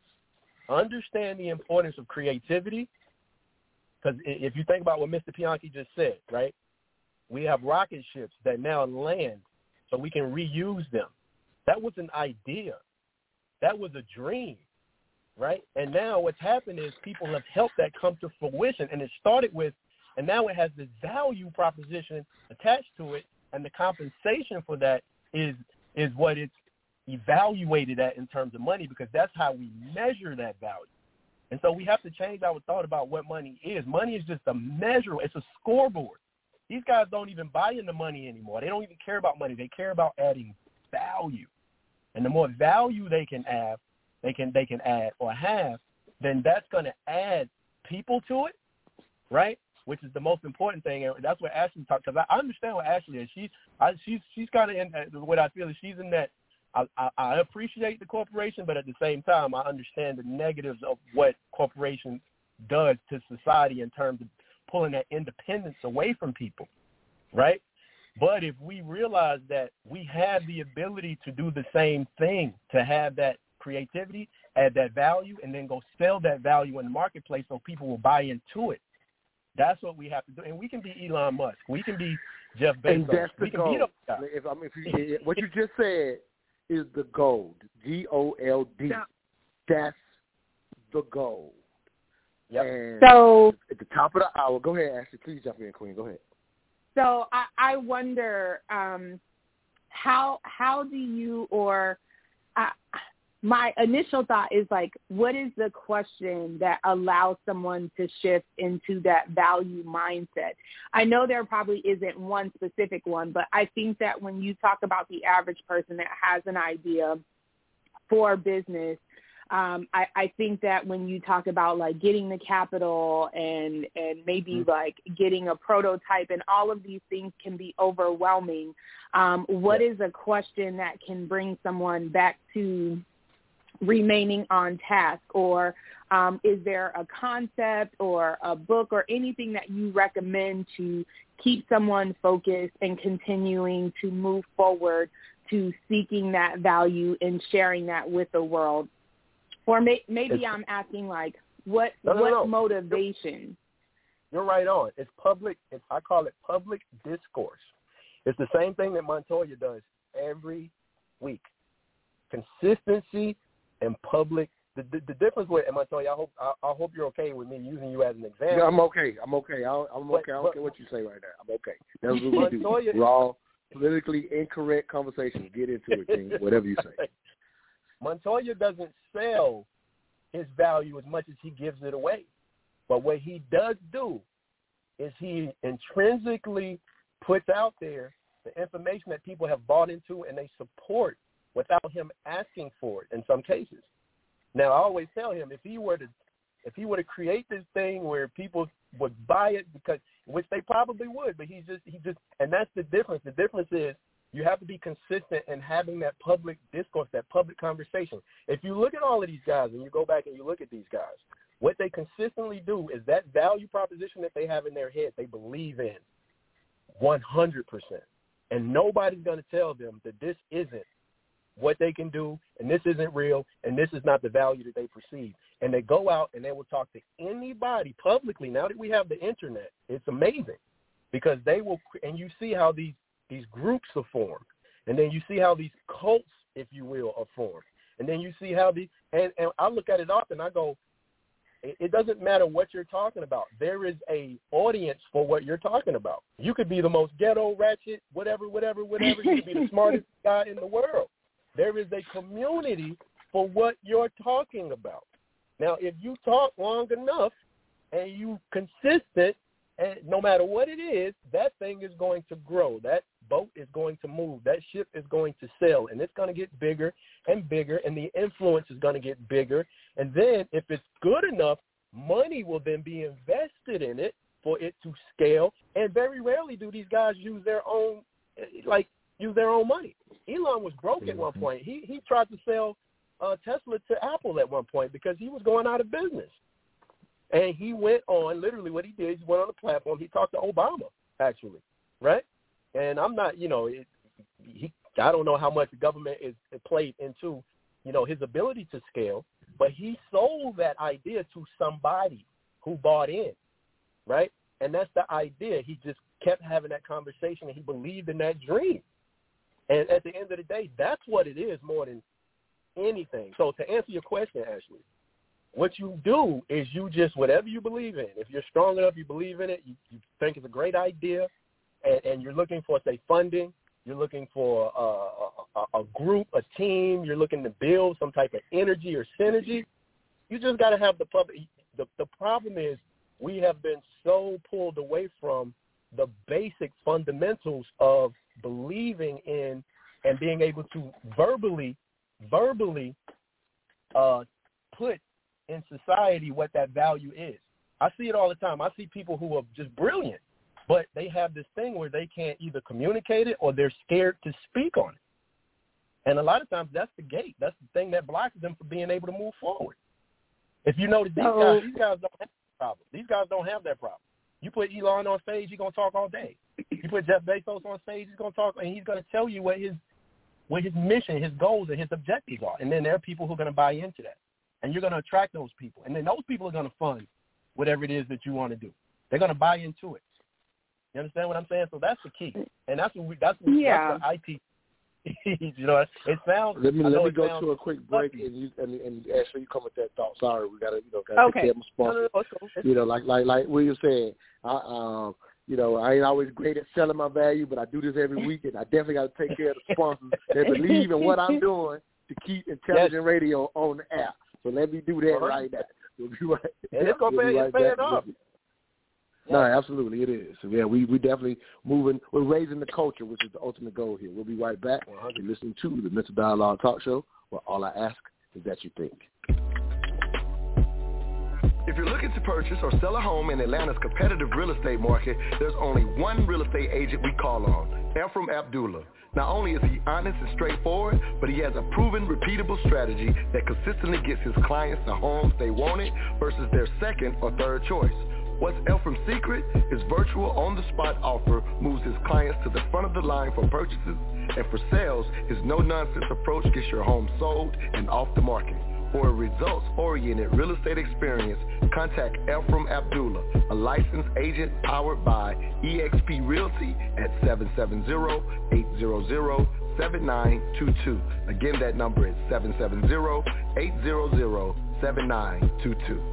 understand the importance of creativity. Because if you think about what Mister Bianchi just said, right? We have rocket ships that now land so we can reuse them. That was an idea. That was a dream, right? And now what's happened is people have helped that come to fruition, and it started with, and now it has this value proposition attached to it, and the compensation for that is is what it's evaluated at in terms of money, because that's how we measure that value. And so we have to change our thought about what money is. Money is just a measure. It's a scoreboard. These guys don't even buy into money anymore. They don't even care about money. They care about adding value. And the more value they can add, they can they can add or have, then that's going to add people to it, right? Which is the most important thing. And that's what Ashley talked about. I understand what Ashley is. She, I, she's she's kind of in what I feel is she's in that. I, I, I appreciate the corporation, but at the same time, I understand the negatives of what corporation does to society in terms of pulling that independence away from people, right? But if we realize that we have the ability to do the same thing, to have that creativity, add that value, and then go sell that value in the marketplace so people will buy into it, that's what we have to do. And we can be Elon Musk. We can be Jeff Bezos. And that's the we can goal. be those guys. If, I mean, if you, what you just said is the gold, G O L D. Yeah. That's the goal. Yep. And so at the top of the hour, go ahead, Ashley. Please jump in, Queen. Go ahead. So I, I wonder um, how how do you or uh, my initial thought is like, what is the question that allows someone to shift into that value mindset? I know there probably isn't one specific one, but I think that when you talk about the average person that has an idea for business, Um, I, I think that when you talk about like getting the capital and and maybe mm-hmm. like getting a prototype and all of these things can be overwhelming, um, what yeah. is a question that can bring someone back to remaining on task? Or um, is there a concept or a book or anything that you recommend to keep someone focused and continuing to move forward to seeking that value and sharing that with the world? Or may, maybe It's, I'm asking, like, what no, no, what no. motivation? You're right on. It's public. It's, I call it public discourse. It's the same thing that Montoya does every week. Consistency and public. The, the, the difference with and Montoya, I hope I, I hope you're okay with me using you as an example. Yeah, I'm okay. I'm okay. I, I'm But- okay. I don't but- care what you say right now. I'm okay. That's what we do. Montoya- Raw, politically incorrect conversation. Get into it, King. Whatever you say. Montoya doesn't sell his value as much as he gives it away. But what he does do is he intrinsically puts out there the information that people have bought into and they support without him asking for it in some cases. Now, I always tell him if he were to if he were to create this thing where people would buy it because which they probably would, but he's just he just and that's the difference. The difference is you have to be consistent in having that public discourse, that public conversation. If you look at all of these guys and you go back and you look at these guys, what they consistently do is that value proposition that they have in their head, they believe in one hundred percent. And nobody's going to tell them that this isn't what they can do and this isn't real and this is not the value that they perceive. And they go out and they will talk to anybody publicly. Now that we have the internet, it's amazing because they will – and you see how these These groups are formed, and then you see how these cults, if you will, are formed, and then you see how the and, and I look at it often. I go, it, it doesn't matter what you're talking about. There is a audience for what you're talking about. You could be the most ghetto, ratchet, whatever, whatever, whatever. You could be the smartest guy in the world. There is a community for what you're talking about. Now, if you talk long enough and you consistent. And no matter what it is, that thing is going to grow. That boat is going to move. That ship is going to sail, and it's going to get bigger and bigger, and the influence is going to get bigger. And then if it's good enough, money will then be invested in it for it to scale. And very rarely do these guys use their own, like, use their own money. Elon was broke at one point. He he tried to sell uh, Tesla to Apple at one point because he was going out of business. And he went on, literally what he did, he went on the platform. He talked to Obama, actually, right? And I'm not, you know, it, he, I don't know how much the government is played into, you know, his ability to scale, but he sold that idea to somebody who bought in, right? And that's the idea. He just kept having that conversation, and he believed in that dream. And at the end of the day, that's what it is more than anything. So to answer your question, Ashley, what you do is you just, whatever you believe in, if you're strong enough, you believe in it, you, you think it's a great idea, and, and you're looking for, say, funding, you're looking for a, a, a group, a team, you're looking to build some type of energy or synergy, you just got to have the public. The, the problem is we have been so pulled away from the basic fundamentals of believing in and being able to verbally, verbally uh, put in society what that value is. I see it all the time. I see people who are just brilliant, but they have this thing where they can't either communicate it or they're scared to speak on it. And a lot of times that's the gate. That's the thing that blocks them from being able to move forward. If you notice, these Uh-oh. guys, these guys don't have that problem. These guys don't have that problem. You put Elon on stage, he's going to talk all day. You put Jeff Bezos on stage, he's going to talk, and he's going to tell you what his what his mission, his goals, and his objectives are. And then there are people who are going to buy into that. And you're going to attract those people. And then those people are going to fund whatever it is that you want to do. They're going to buy into it. You understand what I'm saying? So that's the key. And that's what we, that's what, Yeah. that's what I teach. You know, it sounds. Let me I know let me it go sounds to a quick break, lucky. and you and, and Ashley, you come with that thought. Sorry, we gotta you know gotta Okay. take care of my No, sponsor. no, no, it's cool. It's You know, like like like William said, I um you know I ain't always great at selling my value, but I do this every week, and I definitely got to take care of the sponsors that believe in what I'm doing to keep Intelligent Yes. Radio on the app. So let me do that Uh-huh. right now. We'll be right. And it's gonna we'll pay- be it's right paying back. off. No, absolutely, it is. So, yeah, we we definitely moving. We're raising the culture, which is the ultimate goal here. We'll be right back. You're listening to the Mental Dialogue Talk Show, where all I ask is that you think. If you're looking to purchase or sell a home in Atlanta's competitive real estate market, there's only one real estate agent we call on, Ephraim Abdullah. Not only is he honest and straightforward, but he has a proven, repeatable strategy that consistently gets his clients the homes they wanted versus their second or third choice. What's Elfram's secret? His virtual on-the-spot offer moves his clients to the front of the line for purchases, and for sales, his no-nonsense approach gets your home sold and off the market. For a results-oriented real estate experience, contact Elfram Abdullah, a licensed agent powered by E X P Realty at seven seven zero, eight zero zero, seven nine two two. Again, that number is seven seven zero, eight zero zero, seven nine two two.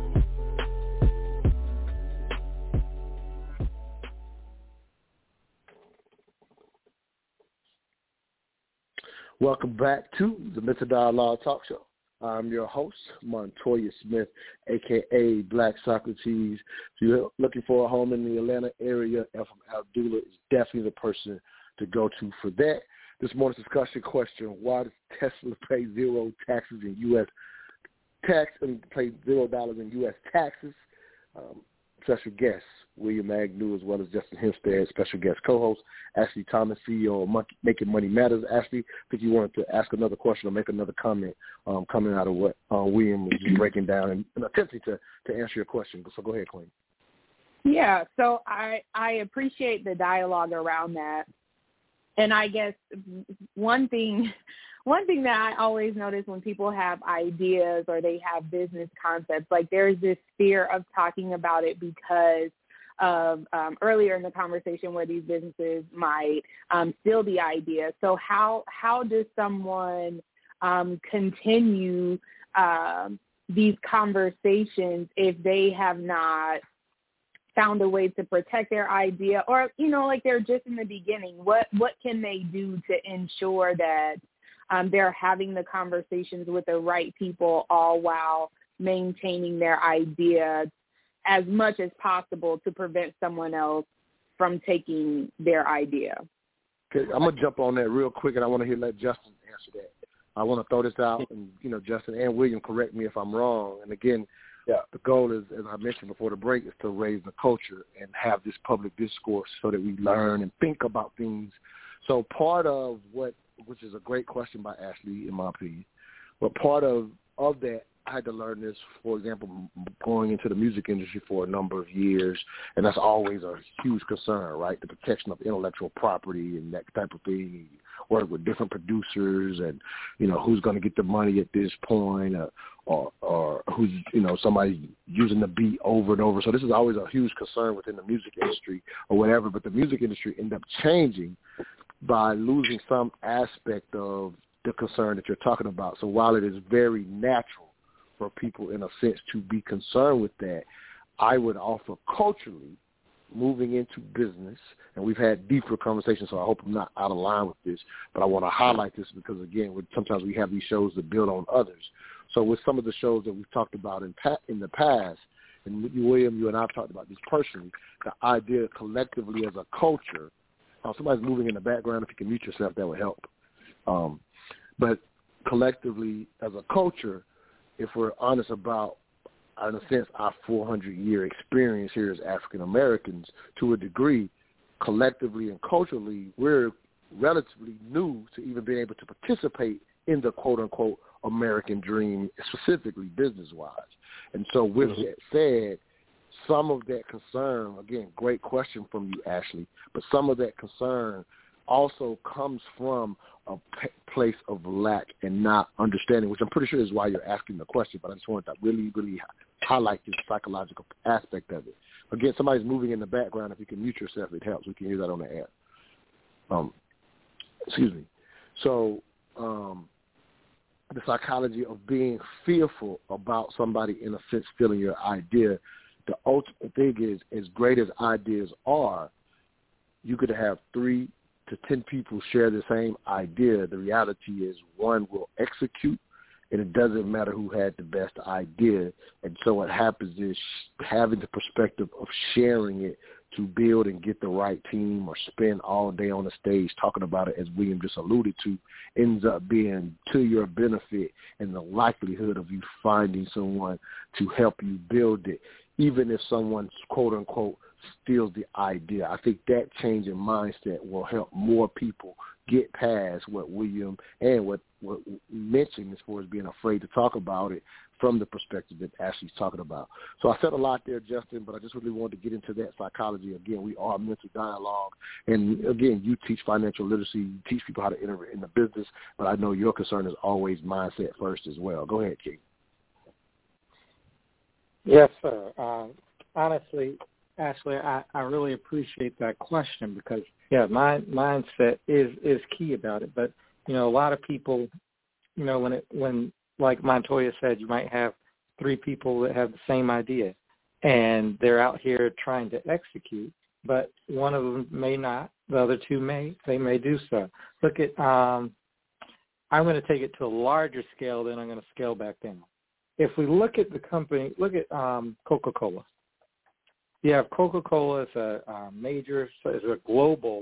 Welcome back to the Mental Dialogue Talk Show. I'm your host, Montoya Smith, a k a. Black Socrates. If you're looking for a home in the Atlanta area, Elfram Abdullah is definitely the person to go to for that. This morning's discussion question, why does Tesla pay zero taxes in U S tax and pay zero dollars in U S taxes? Um, special guest, William Agnew, as well as Justin Hempstead, special guest co-host, Ashley Thomas, C E O of Monkey, Making Money Matters. Ashley, I think you wanted to ask another question or make another comment um, coming out of what uh, William was just breaking down and, and attempting to, to answer your question. So go ahead, Queen. Yeah, so I, I appreciate the dialogue around that. And I guess one thing one thing that I always notice when people have ideas or they have business concepts, like there's this fear of talking about it because of um, earlier in the conversation where these businesses might um, steal the idea. So how how does someone um, continue um, these conversations if they have not found a way to protect their idea, or, you know, like they're just in the beginning? What what can they do to ensure that um, they're having the conversations with the right people, all while maintaining their idea as much as possible to prevent someone else from taking their idea? Okay, I'm going to jump on that real quick, and I want to hear let Justin answer that. I want to throw this out, and, you know, Justin and William, correct me if I'm wrong. And, again, yeah, the goal is, as I mentioned before the break, is to raise the culture and have this public discourse so that we learn and think about things. So part of what, which is a great question by Ashley, in my opinion, but part of, of that, I had to learn this, for example, going into the music industry for a number of years, and that's always a huge concern, right? The protection of intellectual property and that type of thing. You work with different producers and, you know, who's going to get the money at this point, or, or, or who's, you know, somebody using the beat over and over. So this is always a huge concern within the music industry or whatever, but the music industry ended up changing by losing some aspect of the concern that you're talking about. So while it is very natural for people, in a sense, to be concerned with that, I would offer culturally, moving into business, and we've had deeper conversations, so I hope I'm not out of line with this, but I want to highlight this because, again, sometimes we have these shows that build on others. So with some of the shows that we've talked about in pa- in the past, and you, William, you and I have talked about this personally, the idea collectively as a culture, uh, somebody's moving in the background, if you can mute yourself, that would help. Um, but collectively as a culture, if we're honest about, in a sense, our four hundred year experience here as African Americans, to a degree, collectively and culturally, we're relatively new to even being able to participate in the quote-unquote American dream, specifically business-wise. And so with mm-hmm. that said, some of that concern, again, great question from you, Ashley, but some of that concern also comes from a p- place of lack and not understanding, which I'm pretty sure is why you're asking the question, but I just wanted to really, really highlight this psychological aspect of it. Again, somebody's moving in the background. If you can mute yourself, it helps. We can hear that on the air. Um, excuse me. So um, the psychology of being fearful about somebody, in a sense, stealing your idea, the ultimate thing is, as great as ideas are, you could have three to ten people share the same idea. The reality is one will execute, and it doesn't matter who had the best idea. And so what happens is having the perspective of sharing it to build and get the right team, or spend all day on the stage talking about it, as William just alluded to, ends up being to your benefit and the likelihood of you finding someone to help you build it, even if someone, quote unquote, steals the idea. I think that change in mindset will help more people get past what William and what, what mentioned as far as being afraid to talk about it from the perspective that Ashley's talking about. So I said a lot there, Justin, but I just really wanted to get into that psychology. Again, we are Mental Dialogue. And, again, you teach financial literacy. You teach people how to enter in the business. But I know your concern is always mindset first as well. Go ahead, King. Yes, sir. Uh, honestly, Ashley, I, I really appreciate that question because, yeah, my mindset is, is key about it. But, you know, a lot of people, you know, when it when – like Montoya said, you might have three people that have the same idea, and they're out here trying to execute, but one of them may not. The other two may. They may do so. Look at um, – I'm going to take it to a larger scale, then I'm going to scale back down. If we look at the company, look at um, Coca-Cola. You have Coca-Cola as a, a major – as a global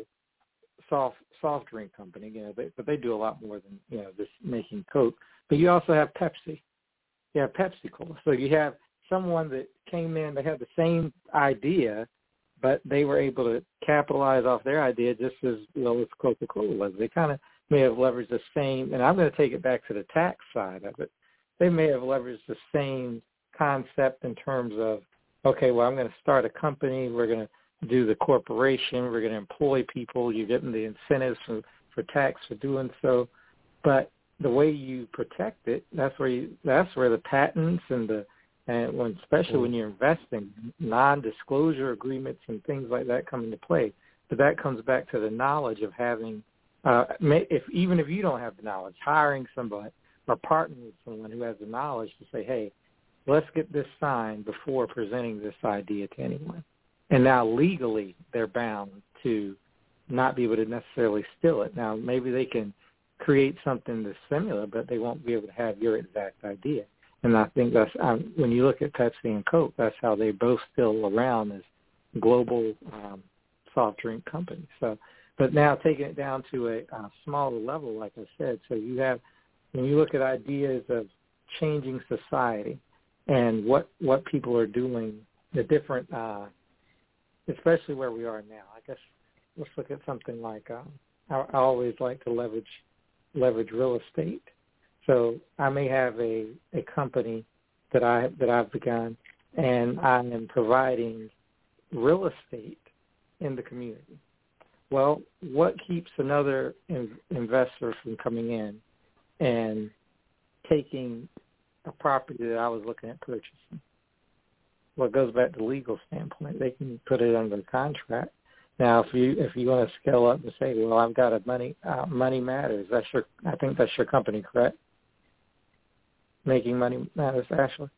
soft soft drink company, you know, they, but they do a lot more than, you know, just making Coke. But you also have Pepsi. You have Pepsi Cola. So you have someone that came in, they had the same idea, but they were able to capitalize off their idea just as well as Coca-Cola was. They kind of may have leveraged the same, and I'm going to take it back to the tax side of it. They may have leveraged the same concept in terms of, okay, well, I'm going to start a company. We're going to do the corporation. We're going to employ people. You're getting the incentives for, for tax for doing so. But the way you protect it, that's where you, that's where the patents and the and when especially when you're investing, non-disclosure agreements and things like that come into play. But that comes back to the knowledge of having, uh, if even if you don't have the knowledge, hiring somebody or partnering with someone who has the knowledge to say, hey, let's get this signed before presenting this idea to anyone. And now legally they're bound to not be able to necessarily steal it. Now maybe they can create something that's similar, but they won't be able to have your exact idea. And I think that's, um, when you look at Pepsi and Coke, that's how they're both still around as global um, soft drink companies. So, but now taking it down to a, a smaller level, like I said, so you have, when you look at ideas of changing society and what, what people are doing, the different, uh, especially where we are now, I guess let's look at something like, um, I, I always like to leverage leverage real estate. So I may have a, a company that I that I've begun, and I am providing real estate in the community. Well, what keeps another in, investor from coming in and taking a property that I was looking at purchasing? Well, it goes back to the legal standpoint. They can put it under contract. Now, if you if you want to scale up and say, well, I've got a money uh, money matters. That's your I think that's your company, correct? Making Money Matters, Ashley.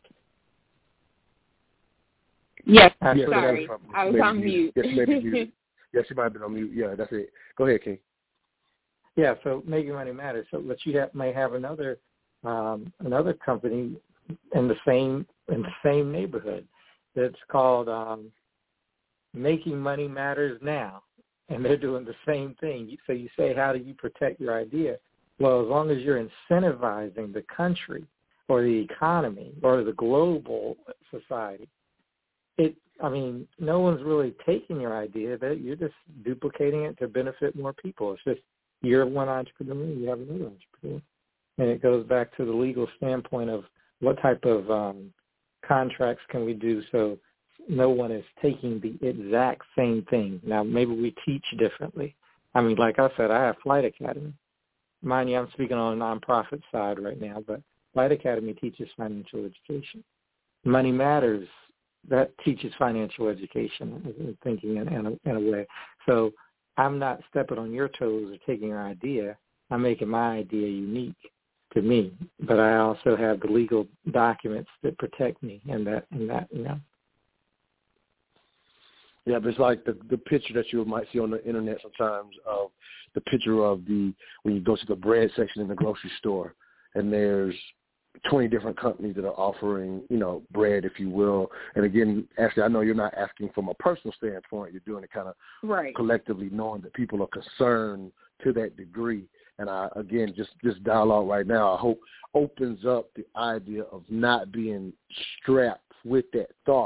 Yes. Ashley, sorry, I was on mute. Yes, maybe mute. Yes, you might have been on mute. Yeah, that's it. Go ahead, King. Yeah, so Making Money Matters. So, but you have, may have another um, another company in the same in the same neighborhood that's called. Um, Making Money Matters Now, and they're doing the same thing. So you say, how do you protect your idea? Well, as long as you're incentivizing the country or the economy or the global society, it. I mean, no one's really taking your idea. That you're just duplicating it to benefit more people. It's just you're one entrepreneur, you have another entrepreneur, and it goes back to the legal standpoint of what type of um, contracts can we do so no one is taking the exact same thing. Now, maybe we teach differently. I mean, like I said, I have Flight Academy. Mind you, I'm speaking on a nonprofit side right now, but Flight Academy teaches financial education. Money Matters, that teaches financial education, thinking in, in, a, in a way. So I'm not stepping on your toes or taking your idea. I'm making my idea unique to me, but I also have the legal documents that protect me in that, in that, you know. Yeah, but it's like the the picture that you might see on the internet sometimes of the picture of the when you go to the bread section in the grocery store, and there's twenty different companies that are offering, you know, bread, if you will. And again, actually, I know you're not asking from a personal standpoint. You're doing it kind of right. collectively, knowing that people are concerned to that degree. And I, again, just this dialogue right now, I hope opens up the idea of not being strapped with that thought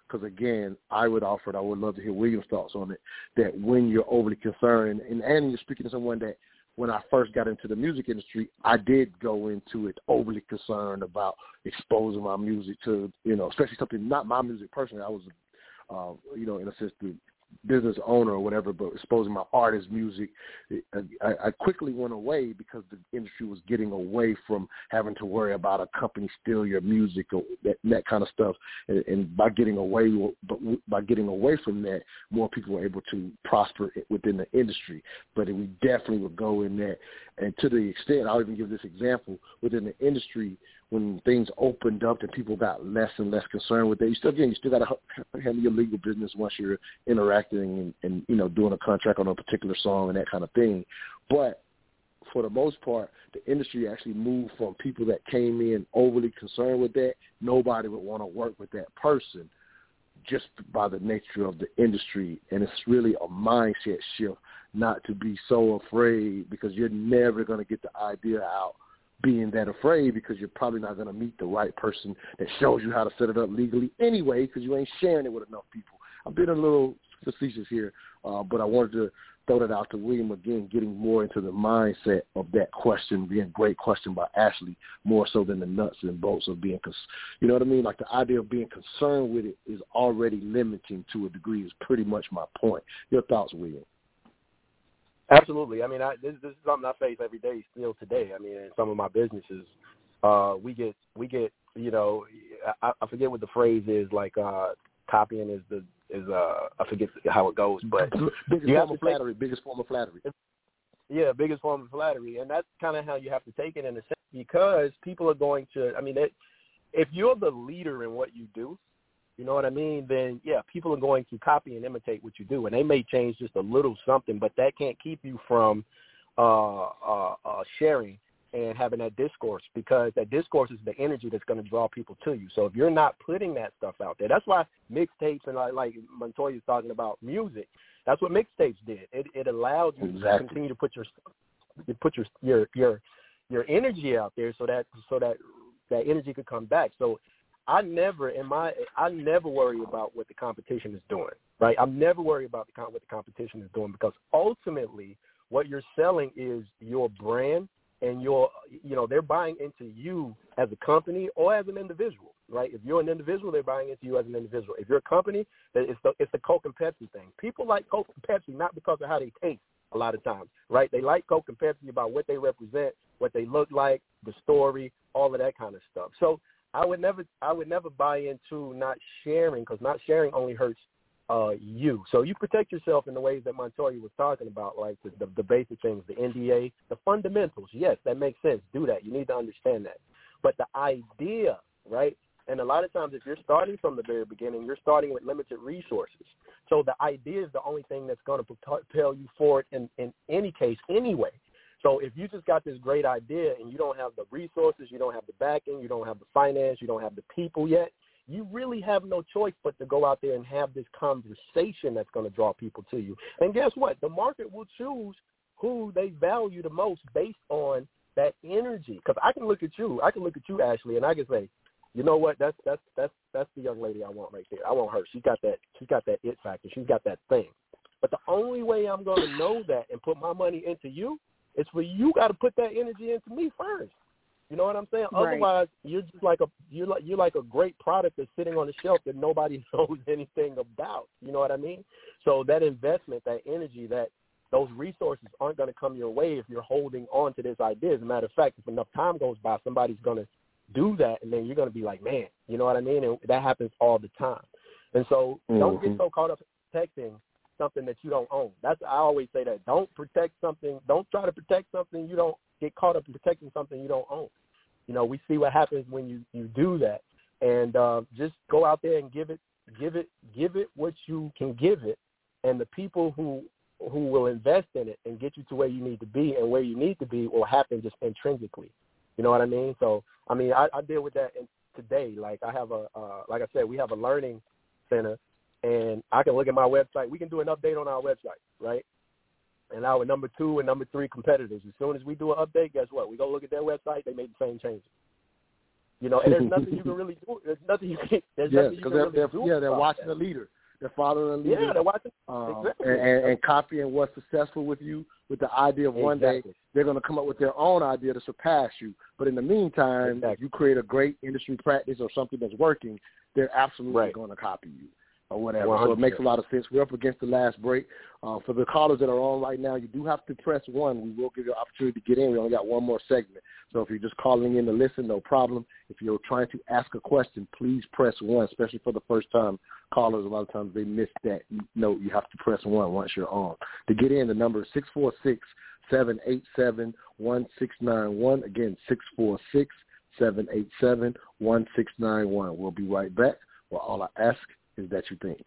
because, again, I would offer it, I would love to hear William's thoughts on it, that when you're overly concerned, and, and you're speaking to someone that when I first got into the music industry, I did go into it overly concerned about exposing my music to, you know, especially something, not my music personally. I was, uh, you know, in a sense, the business owner or whatever, but exposing my artist music, I, I quickly went away because the industry was getting away from having to worry about a company steal your music or that, that kind of stuff. And, and by getting away, but by getting away from that, more people were able to prosper within the industry. But we definitely would go in that. And to the extent, I'll even give this example, within the industry, when things opened up and people got less and less concerned with that, you still, again, you still got to handle your legal business once you're interacting and, and, you know, doing a contract on a particular song and that kind of thing. But for the most part, the industry actually moved from people that came in overly concerned with that. Nobody would want to work with that person just by the nature of the industry. And it's really a mindset shift not to be so afraid, because you're never going to get the idea out being that afraid, because you're probably not going to meet the right person that shows you how to set it up legally anyway, because you ain't sharing it with enough people. I'm being a little facetious here, uh, but I wanted to throw that out to William again, getting more into the mindset of that question, being a great question by Ashley, more so than the nuts and bolts of being, cons- you know what I mean? Like the idea of being concerned with it is already limiting to a degree is pretty much my point. Your thoughts, William? Absolutely. I mean, I, this, this is something I face every day still today. I mean, in some of my businesses, uh, we get, we get, you know, I, I forget what the phrase is, like uh, copying is the, is uh, I forget how it goes, but biggest you form have of flattery, take, biggest form of flattery. Yeah, biggest form of flattery. And that's kind of how you have to take it in a sense, because people are going to, I mean, it, if you're the leader in what you do, you know what I mean, then, yeah, people are going to copy and imitate what you do, and they may change just a little something, but that can't keep you from uh, uh, uh, sharing and having that discourse, because that discourse is the energy that's going to draw people to you. So if you're not putting that stuff out there, that's why mixtapes and like, like Montoya's talking about music, that's what mixtapes did. It, it allowed you exactly. to continue to put your you put your, your your your energy out there, so that so that that energy could come back. So I never in my I never worry about what the competition is doing, right? I'm never worried about the what the competition is doing, because ultimately what you're selling is your brand, and your you know they're buying into you as a company or as an individual, right? If you're an individual, they're buying into you as an individual. If you're a company, it's the it's the Coke and Pepsi thing. People like Coke and Pepsi not because of how they taste a lot of times, right? They like Coke and Pepsi about what they represent, what they look like, the story, all of that kind of stuff. So I would never, I would never buy into not sharing, because not sharing only hurts uh, you. So you protect yourself in the ways that Montoya was talking about, like the, the, the basic things, the N D A, the fundamentals. Yes, that makes sense. Do that. You need to understand that. But the idea, right? And a lot of times, if you're starting from the very beginning, you're starting with limited resources. So the idea is the only thing that's going to propel you forward in, in any case anyway. So if you just got this great idea and you don't have the resources, you don't have the backing, you don't have the finance, you don't have the people yet, you really have no choice but to go out there and have this conversation that's going to draw people to you. And guess what? The market will choose who they value the most based on that energy. Because I can look at you, I can look at you, Ashley, and I can say, you know what? That's that's that's that's the young lady I want right there. I want her. She's got that. She's got that it factor. She's got that thing. But the only way I'm going to know that and put my money into you, it's for you got to put that energy into me first. You know what I'm saying? Right. Otherwise, you're just like a you're like you're like a great product that's sitting on the shelf that nobody knows anything about. You know what I mean? So that investment, that energy, that those resources aren't going to come your way if you're holding on to this idea. As a matter of fact, if enough time goes by, somebody's going to do that, and then you're going to be like, man, you know what I mean? And that happens all the time. And so mm-hmm. don't get so caught up in protecting something that you don't own. That's I always say that. Don't protect something. Don't try to protect something you don't get caught up in protecting something you don't own. You know, we see what happens when you, you do that. And uh, just go out there and give it, give it, give it what you can give it. And the people who who will invest in it and get you to where you need to be and where you need to be will happen just intrinsically. You know what I mean? So, I mean, I, I deal with that in, today. Like I have a, uh, like I said, we have a learning center, and I can look at my website. We can do an update on our website, right? And our number two and number three competitors, as soon as we do an update, guess what? We go look at their website, they made the same changes. You know, and there's nothing you can really do. There's nothing you can. There's yes, nothing you can they're, really they're, do. Yeah, they're about watching that. the leader. They're following the leader. Yeah, they're watching um, exactly. and, and, and copying what's successful with you, with the idea of one exactly. day they're going to come up with their own idea to surpass you. But in the meantime, exactly. if you create a great industry practice or something that's working, they're absolutely right. going to copy you or whatever. one hundred percent. So it makes a lot of sense. We're up against the last break. Uh, for the callers that are on right now, you do have to press one. We will give you an opportunity to get in. We only got one more segment. So if you're just calling in to listen, no problem. If you're trying to ask a question, please press one, especially for the first time callers. A lot of times they miss that note. You have to press one once you're on. To get in, the number is six four six, seven eight seven, one six nine one. Again, six four six, seven eight seven, one six nine one. We'll be right back. Well, all I ask is that you think.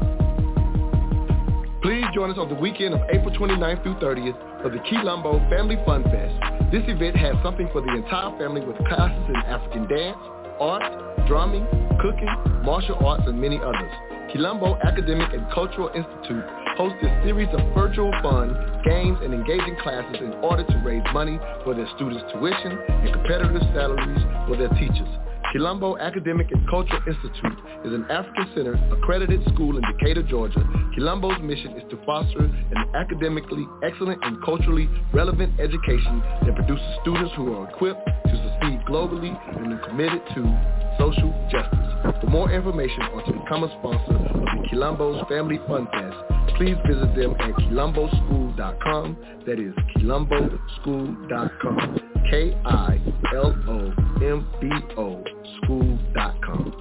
Please join us on the weekend of April twenty-ninth through thirtieth for the Quilombo Family Fun Fest. This event has something for the entire family with classes in African dance, art, drumming, cooking, martial arts, and many others. Quilombo Academic and Cultural Institute hosts a series of virtual fun, games, and engaging classes in order to raise money for their students' tuition and competitive salaries for their teachers. Quilombo Academic and Cultural Institute is an African-centered, accredited school in Decatur, Georgia. Quilombo's mission is to foster an academically excellent and culturally relevant education that produces students who are equipped to succeed globally and are committed to social justice. For more information or to become a sponsor of the Quilombo's Family Fun Fest, please visit them at quilombo school dot com. That is quilombo school dot com. K I L O M B O school dot com.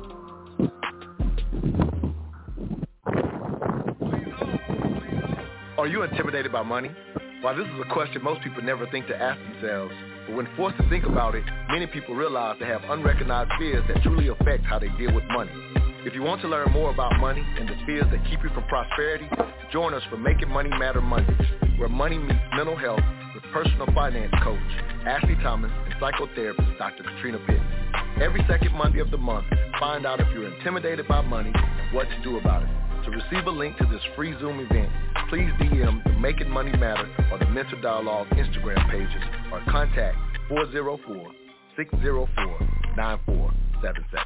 Are you intimidated by money? While this is a question most people never think to ask themselves, but when forced to think about it, many people realize they have unrecognized fears that truly affect how they deal with money. If you want to learn more about money and the fears that keep you from prosperity, join us for Making Money Matter Mondays, where money meets mental health with personal finance coach Ashley Thomas and psychotherapist Doctor Katrina Pitts. Every second Monday of the month, find out if you're intimidated by money and what to do about it. To receive a link to this free Zoom event, please D M the Making Money Matter or the Mental Dialogue Instagram pages or contact four oh four, six oh four, nine four seven seven.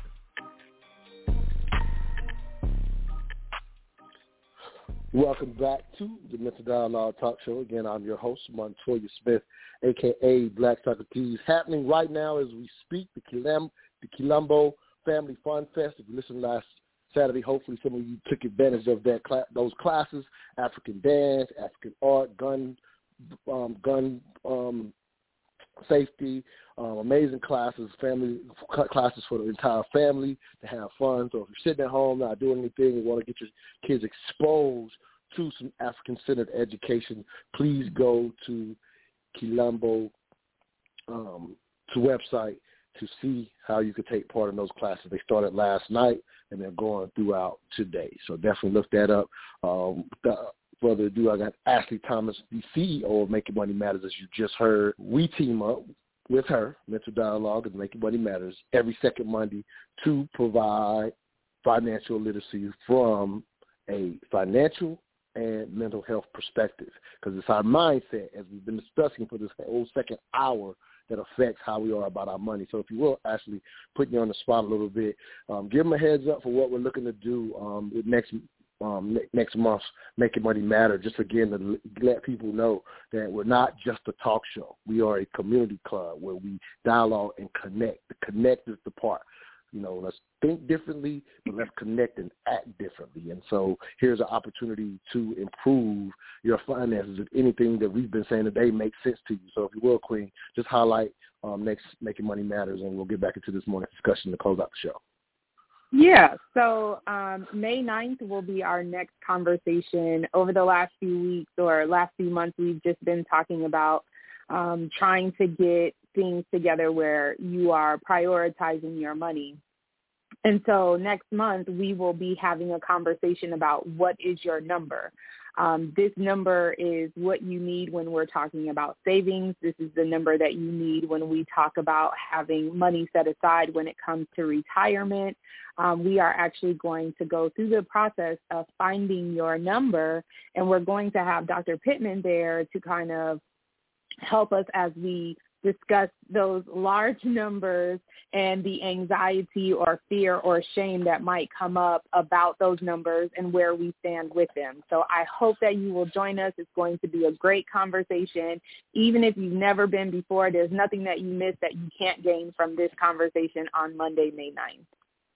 Welcome back to the Mental Dialogue Talk Show. Again, I'm your host, Montoya Smith, a k a. Black Socrates. Happening right now as we speak, the Quilombo, the Quilombo Family Fun Fest. If you listened last Saturday, hopefully some of you took advantage of that cl- those classes, African dance, African art, gun um, gun um, safety, um, amazing classes, family classes for the entire family to have fun. So if you're sitting at home not doing anything and want to get your kids exposed to some African-centered education, please go to Quilombo um, to website to see how you could take part in those classes. They started last night and they're going throughout today. So definitely look that up. Um, without further ado, I got Ashley Thomas, the C E O of Making Money Matters, as you just heard. We team up with her, Mental Dialogue and Making Money Matters, every second Monday to provide financial literacy from a financial and mental health perspective, because it's our mindset, as we've been discussing for this whole second hour, that affects how we are about our money. So if you will, Ashley, put you on the spot a little bit, um, give them a heads up for what we're looking to do um, with next um, next month's Making Money Matter. Just again to let people know that we're not just a talk show. We are a community club where we dialogue and connect. The connect is the part. You know, let's think differently, but let's connect and act differently. And so here's an opportunity to improve your finances. If anything that we've been saying today makes sense to you. So if you will, Queen, just highlight um, next Making Money Matters, and we'll get back into this morning's discussion to close out the show. Yeah, so um, May ninth will be our next conversation. Over the last few weeks or last few months, we've just been talking about um, trying to get things together where you are prioritizing your money. And so next month, we will be having a conversation about what is your number. Um, this number is what you need when we're talking about savings. This is the number that you need when we talk about having money set aside when it comes to retirement. Um, we are actually going to go through the process of finding your number, and we're going to have Doctor Pittman there to kind of help us as we discuss those large numbers and the anxiety or fear or shame that might come up about those numbers and where we stand with them. So I hope that you will join us. It's going to be a great conversation. Even if you've never been before, there's nothing that you miss that you can't gain from this conversation on Monday, May ninth.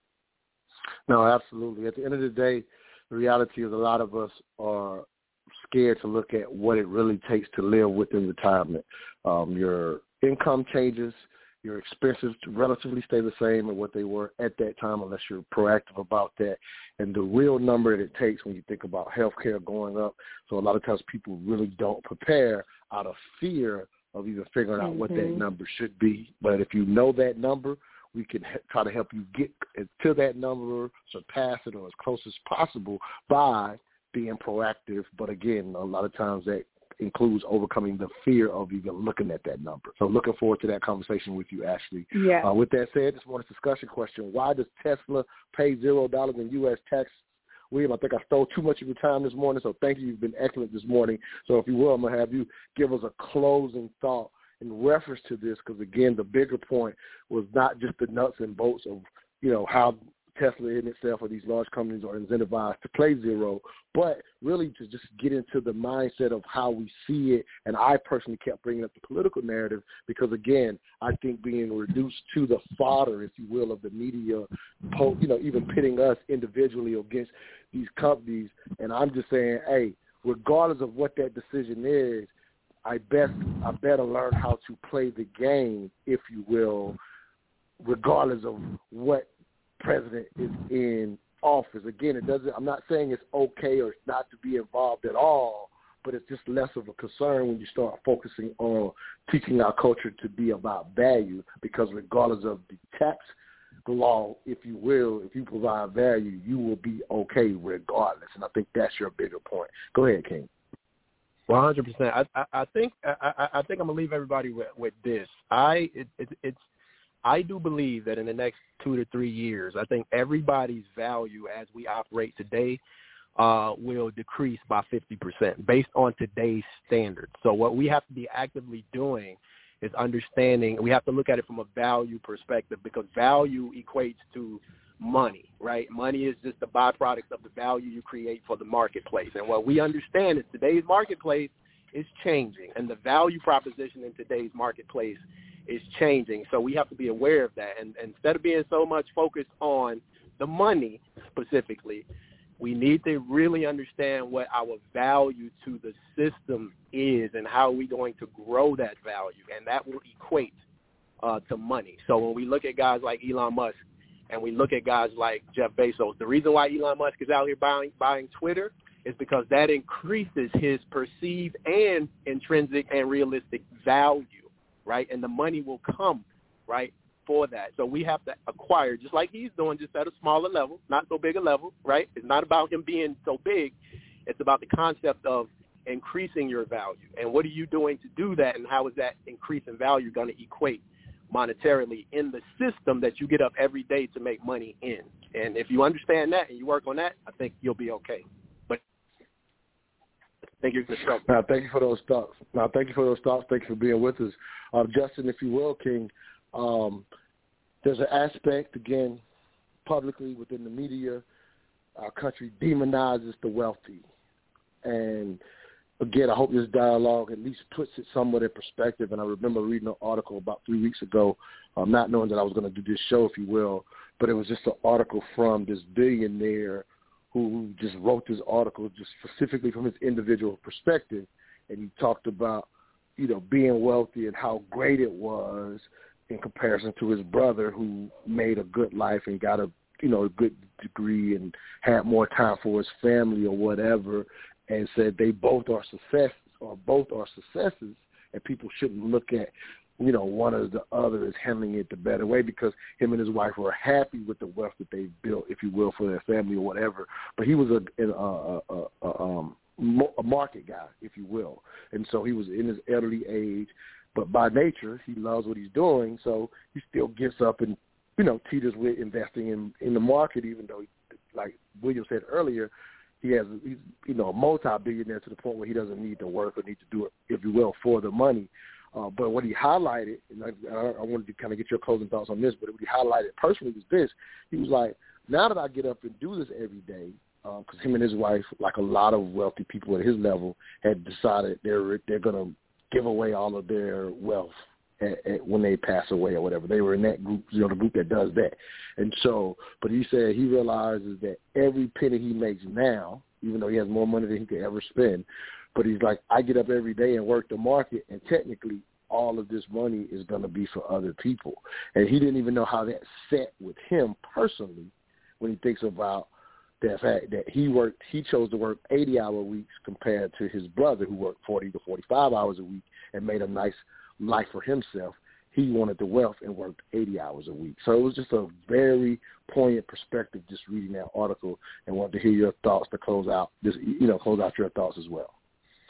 No, absolutely. At the end of the day, the reality is a lot of us are scared to look at what it really takes to live within retirement. Um, your income changes, your expenses relatively stay the same as what they were at that time unless you're proactive about that. And the real number that it takes when you think about healthcare going up, so a lot of times people really don't prepare out of fear of even figuring out mm-hmm. what that number should be. But if you know that number, we can he- try to help you get to that number, surpass it, or as close as possible by being proactive. But again, a lot of times that includes overcoming the fear of even looking at that number. So looking forward to that conversation with you, Ashley. Yeah. Uh, with that said, this morning's discussion question: why does Tesla pay zero dollars in U S tax? William, I think I stole too much of your time this morning, so thank you. You've been excellent this morning. So if you will, I'm going to have you give us a closing thought in reference to this, because, again, the bigger point was not just the nuts and bolts of, you know, how Tesla in itself or these large companies are incentivized to play zero, but really to just get into the mindset of how we see it. And I personally kept bringing up the political narrative because, again, I think being reduced to the fodder, if you will, of the media, you know, even pitting us individually against these companies. And I'm just saying, hey, regardless of what that decision is, I best I better learn how to play the game, if you will, regardless of what president is in office. Again, it doesn't. I'm not saying it's okay or not to be involved at all, but it's just less of a concern when you start focusing on teaching our culture to be about value. Because regardless of the tax law, if you will, if you provide value, you will be okay regardless. And I think that's your bigger point. Go ahead, King. One hundred percent. I, I I think I, I think I'm gonna leave everybody with, with this. I it, it, it's I do believe that in the next two to three years, I think everybody's value as we operate today uh, will decrease by fifty percent based on today's standards. So what we have to be actively doing is understanding. We have to look at it from a value perspective, because value equates to money, right? Money is just the byproduct of the value you create for the marketplace. And what we understand is today's marketplace is changing, and the value proposition in today's marketplace is changing. So we have to be aware of that. And, and instead of being so much focused on the money specifically, we need to really understand what our value to the system is and how we're going to grow that value. And that will equate uh, to money. So when we look at guys like Elon Musk, and we look at guys like Jeff Bezos, the reason why Elon Musk is out here buying buying Twitter is because that increases his perceived and intrinsic and realistic value, right? And the money will come, right, for that. So we have to acquire, just like he's doing, just at a smaller level, not so big a level, right? It's not about him being so big. It's about the concept of increasing your value. And what are you doing to do that, and how is that increase in value going to equate monetarily in the system that you get up every day to make money in? And if you understand that and you work on that, I think you'll be okay. But thank you for the show. Now, thank you for those thoughts. Now, thank you for those thoughts. Thank you for being with us. Uh, Justin, if you will, King, um, there's an aspect, again, publicly within the media, our country demonizes the wealthy. And again, I hope this dialogue at least puts it somewhat in perspective. And I remember reading an article about three weeks ago, um, not knowing that I was going to do this show, if you will, but it was just an article from this billionaire who just wrote this article just specifically from his individual perspective. And he talked about, you know, being wealthy and how great it was in comparison to his brother, who made a good life and got a, you know, a good degree and had more time for his family or whatever, and said they both are successes or both are successes, and people shouldn't look at, you know, one or the other as handling it the better way, because him and his wife were happy with the wealth that they built, if you will, for their family or whatever. But he was a, a, a, a, um, a market guy, if you will, and so he was in his elderly age, but by nature he loves what he's doing, so he still gets up and, you know, teeters with investing in, in the market, even though, he, like William said earlier, he has, he's, you know, a multi-billionaire to the point where he doesn't need to work or need to do it, if you will, for the money. Uh, but what he highlighted, and I, I wanted to kind of get your closing thoughts on this, but what he highlighted personally was this. He was like, now that I get up and do this every day, because um, him and his wife, like a lot of wealthy people at his level, had decided they're they're going to give away all of their wealth at, at, when they pass away or whatever. They were in that group, you know, the group that does that. And so, but he said he realizes that every penny he makes now, even though he has more money than he could ever spend, but he's like, I get up every day and work the market, and technically all of this money is going to be for other people. And he didn't even know how that set with him personally when he thinks about the fact that he worked, he chose to work eighty-hour weeks compared to his brother who worked forty to forty-five hours a week and made a nice life for himself. He wanted the wealth and worked eighty hours a week. So it was just a very poignant perspective just reading that article, and wanted to hear your thoughts to close out this, you know, close out your thoughts as well.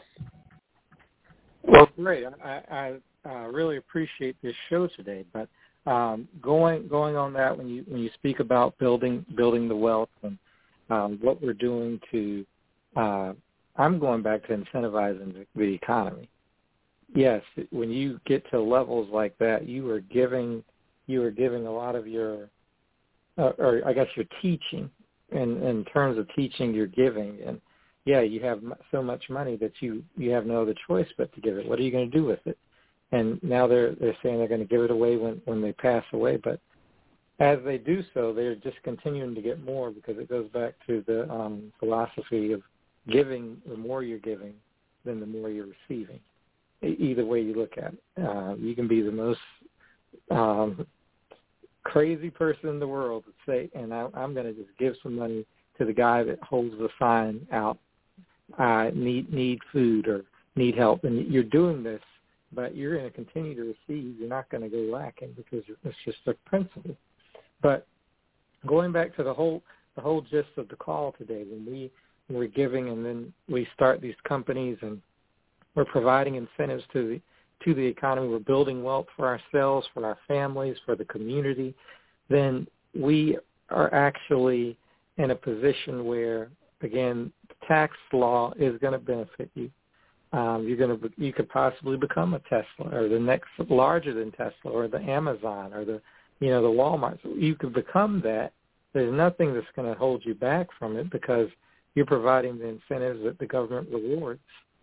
Well, great. I, I uh, really appreciate this show today. But um, going going on that, when you when you speak about building building the wealth and um, what we're doing to, uh, I'm going back to incentivizing the, the economy. Yes, when you get to levels like that, you are giving you are giving a lot of your, uh, or I guess you're teaching. In in terms of teaching, you're giving, and yeah, you have so much money that you, you have no other choice but to give it. What are you going to do with it? And now they're they're saying they're going to give it away when, when they pass away. But as they do so, they're just continuing to get more, because it goes back to the um, philosophy of giving. The more you're giving, then the more you're receiving. Either way you look at it, uh, you can be the most um, crazy person in the world to say, and I, I'm going to just give some money to the guy that holds the sign out, I need need food or need help, and you're doing this, but you're going to continue to receive. You're not going to go lacking, because it's just a principle. But going back to the whole the whole gist of the call today, when we when we're giving, and then we start these companies, and we're providing incentives to the to the economy, we're building wealth for ourselves, for our families, for the community, then we are actually in a position where, again, tax law is going to benefit you. Um, you're going to, you could possibly become a Tesla, or the next larger than Tesla, or the Amazon, or the, you know, the Walmart. So you could become that. There's nothing that's going to hold you back from it, because you're providing the incentives that the government rewards.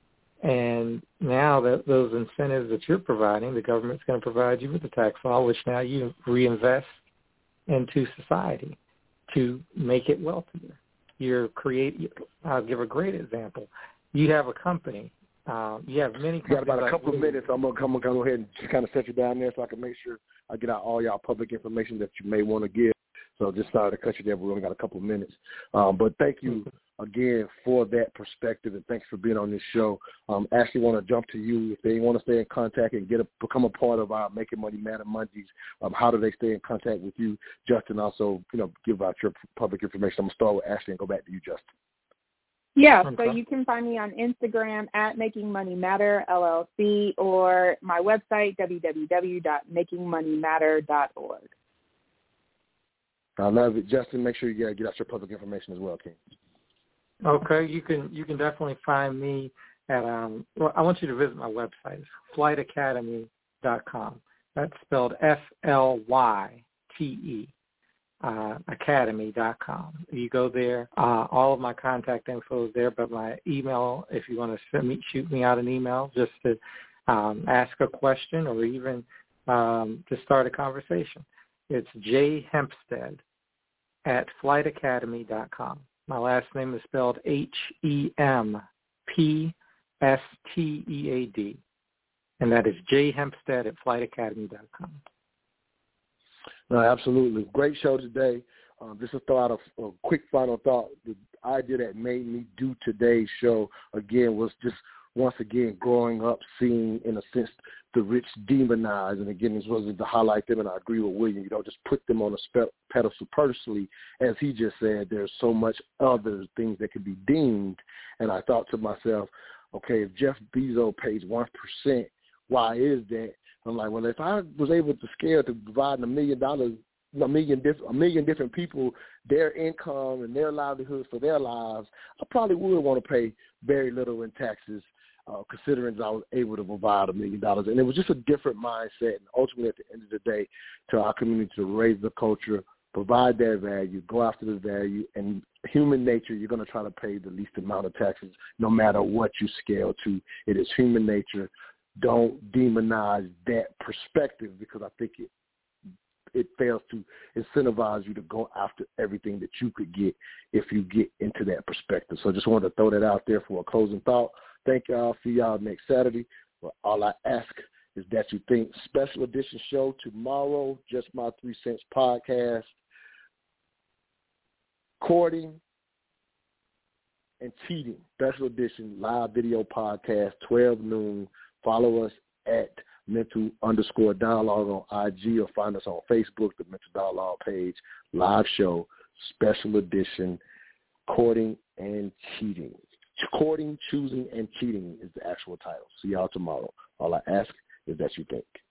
And now that those incentives that you're providing, the government's going to provide you with the tax law, which now you reinvest into society to make it wealthier. You're create. I'll give a great example. You have a company. Um, you have many companies. You got about a couple like of minutes. I'm gonna come go ahead and just kind of set you down there so I can make sure I get out all y'all public information that you may want to give. So just sorry to cut you there, but we only got a couple of minutes. Um, but thank you again for that perspective, and thanks for being on this show. Um, Ashley, want to jump to you. If they want to stay in contact and get a, become a part of our Making Money Matter Mondays, um, how do they stay in contact with you? Justin, also, you know, give out your public information. I'm going to start with Ashley and go back to you, Justin. Yeah, Okay. so you can find me on Instagram at Making Money Matter L L C, or my website, w w w dot making money matter dot org. I love it. Justin, make sure you get out your public information as well, King. Okay, you can you can definitely find me at um. Well, I want you to visit my website. It's flight academy dot com. That's spelled F L Y T E, uh, academy dot com. You go there. Uh, all of my contact info is there, but my email, if you want to send me, shoot me out an email just to um, ask a question, or even um, to start a conversation, it's J Hempstead at flight academy dot com. My last name is spelled H E M P S T E A D, and that is J Hempstead at flight academy dot com. No, absolutely. Great show today. Um, just a thought of a quick final thought. The idea that made me do today's show, again, was just once again growing up, seeing, in a sense, the rich demonized. And again, this wasn't to highlight them, and I agree with William. You don't just put them on a spe- pedestal personally. As he just said, there's so much other things that could be deemed. And I thought to myself, okay, if Jeff Bezos pays one percent, why is that? I'm like, well, if I was able to scale to provide a million dollars, a million, diff- a million different people their income and their livelihood for their lives, I probably would want to pay very little in taxes uh, considering that I was able to provide a million dollars. And it was just a different mindset. And ultimately, at the end of the day, to our community to raise the culture, provide that value, go after the value, and human nature, you're going to try to pay the least amount of taxes no matter what you scale to. It is human nature. Don't demonize that perspective, because I think it it fails to incentivize you to go after everything that you could get if you get into that perspective. So I just wanted to throw that out there for a closing thought. Thank y'all. See y'all next Saturday. Well, all I ask is that you think. Special edition show tomorrow, Just My Three Cents podcast. Courting and cheating. Special edition live video podcast, twelve noon. Follow us at mental underscore dialogue on I G, or find us on Facebook, the Mental Dialogue page. Live show, special edition, courting and cheating. Courting, choosing, and cheating is the actual title. See y'all tomorrow. All I ask is that you think.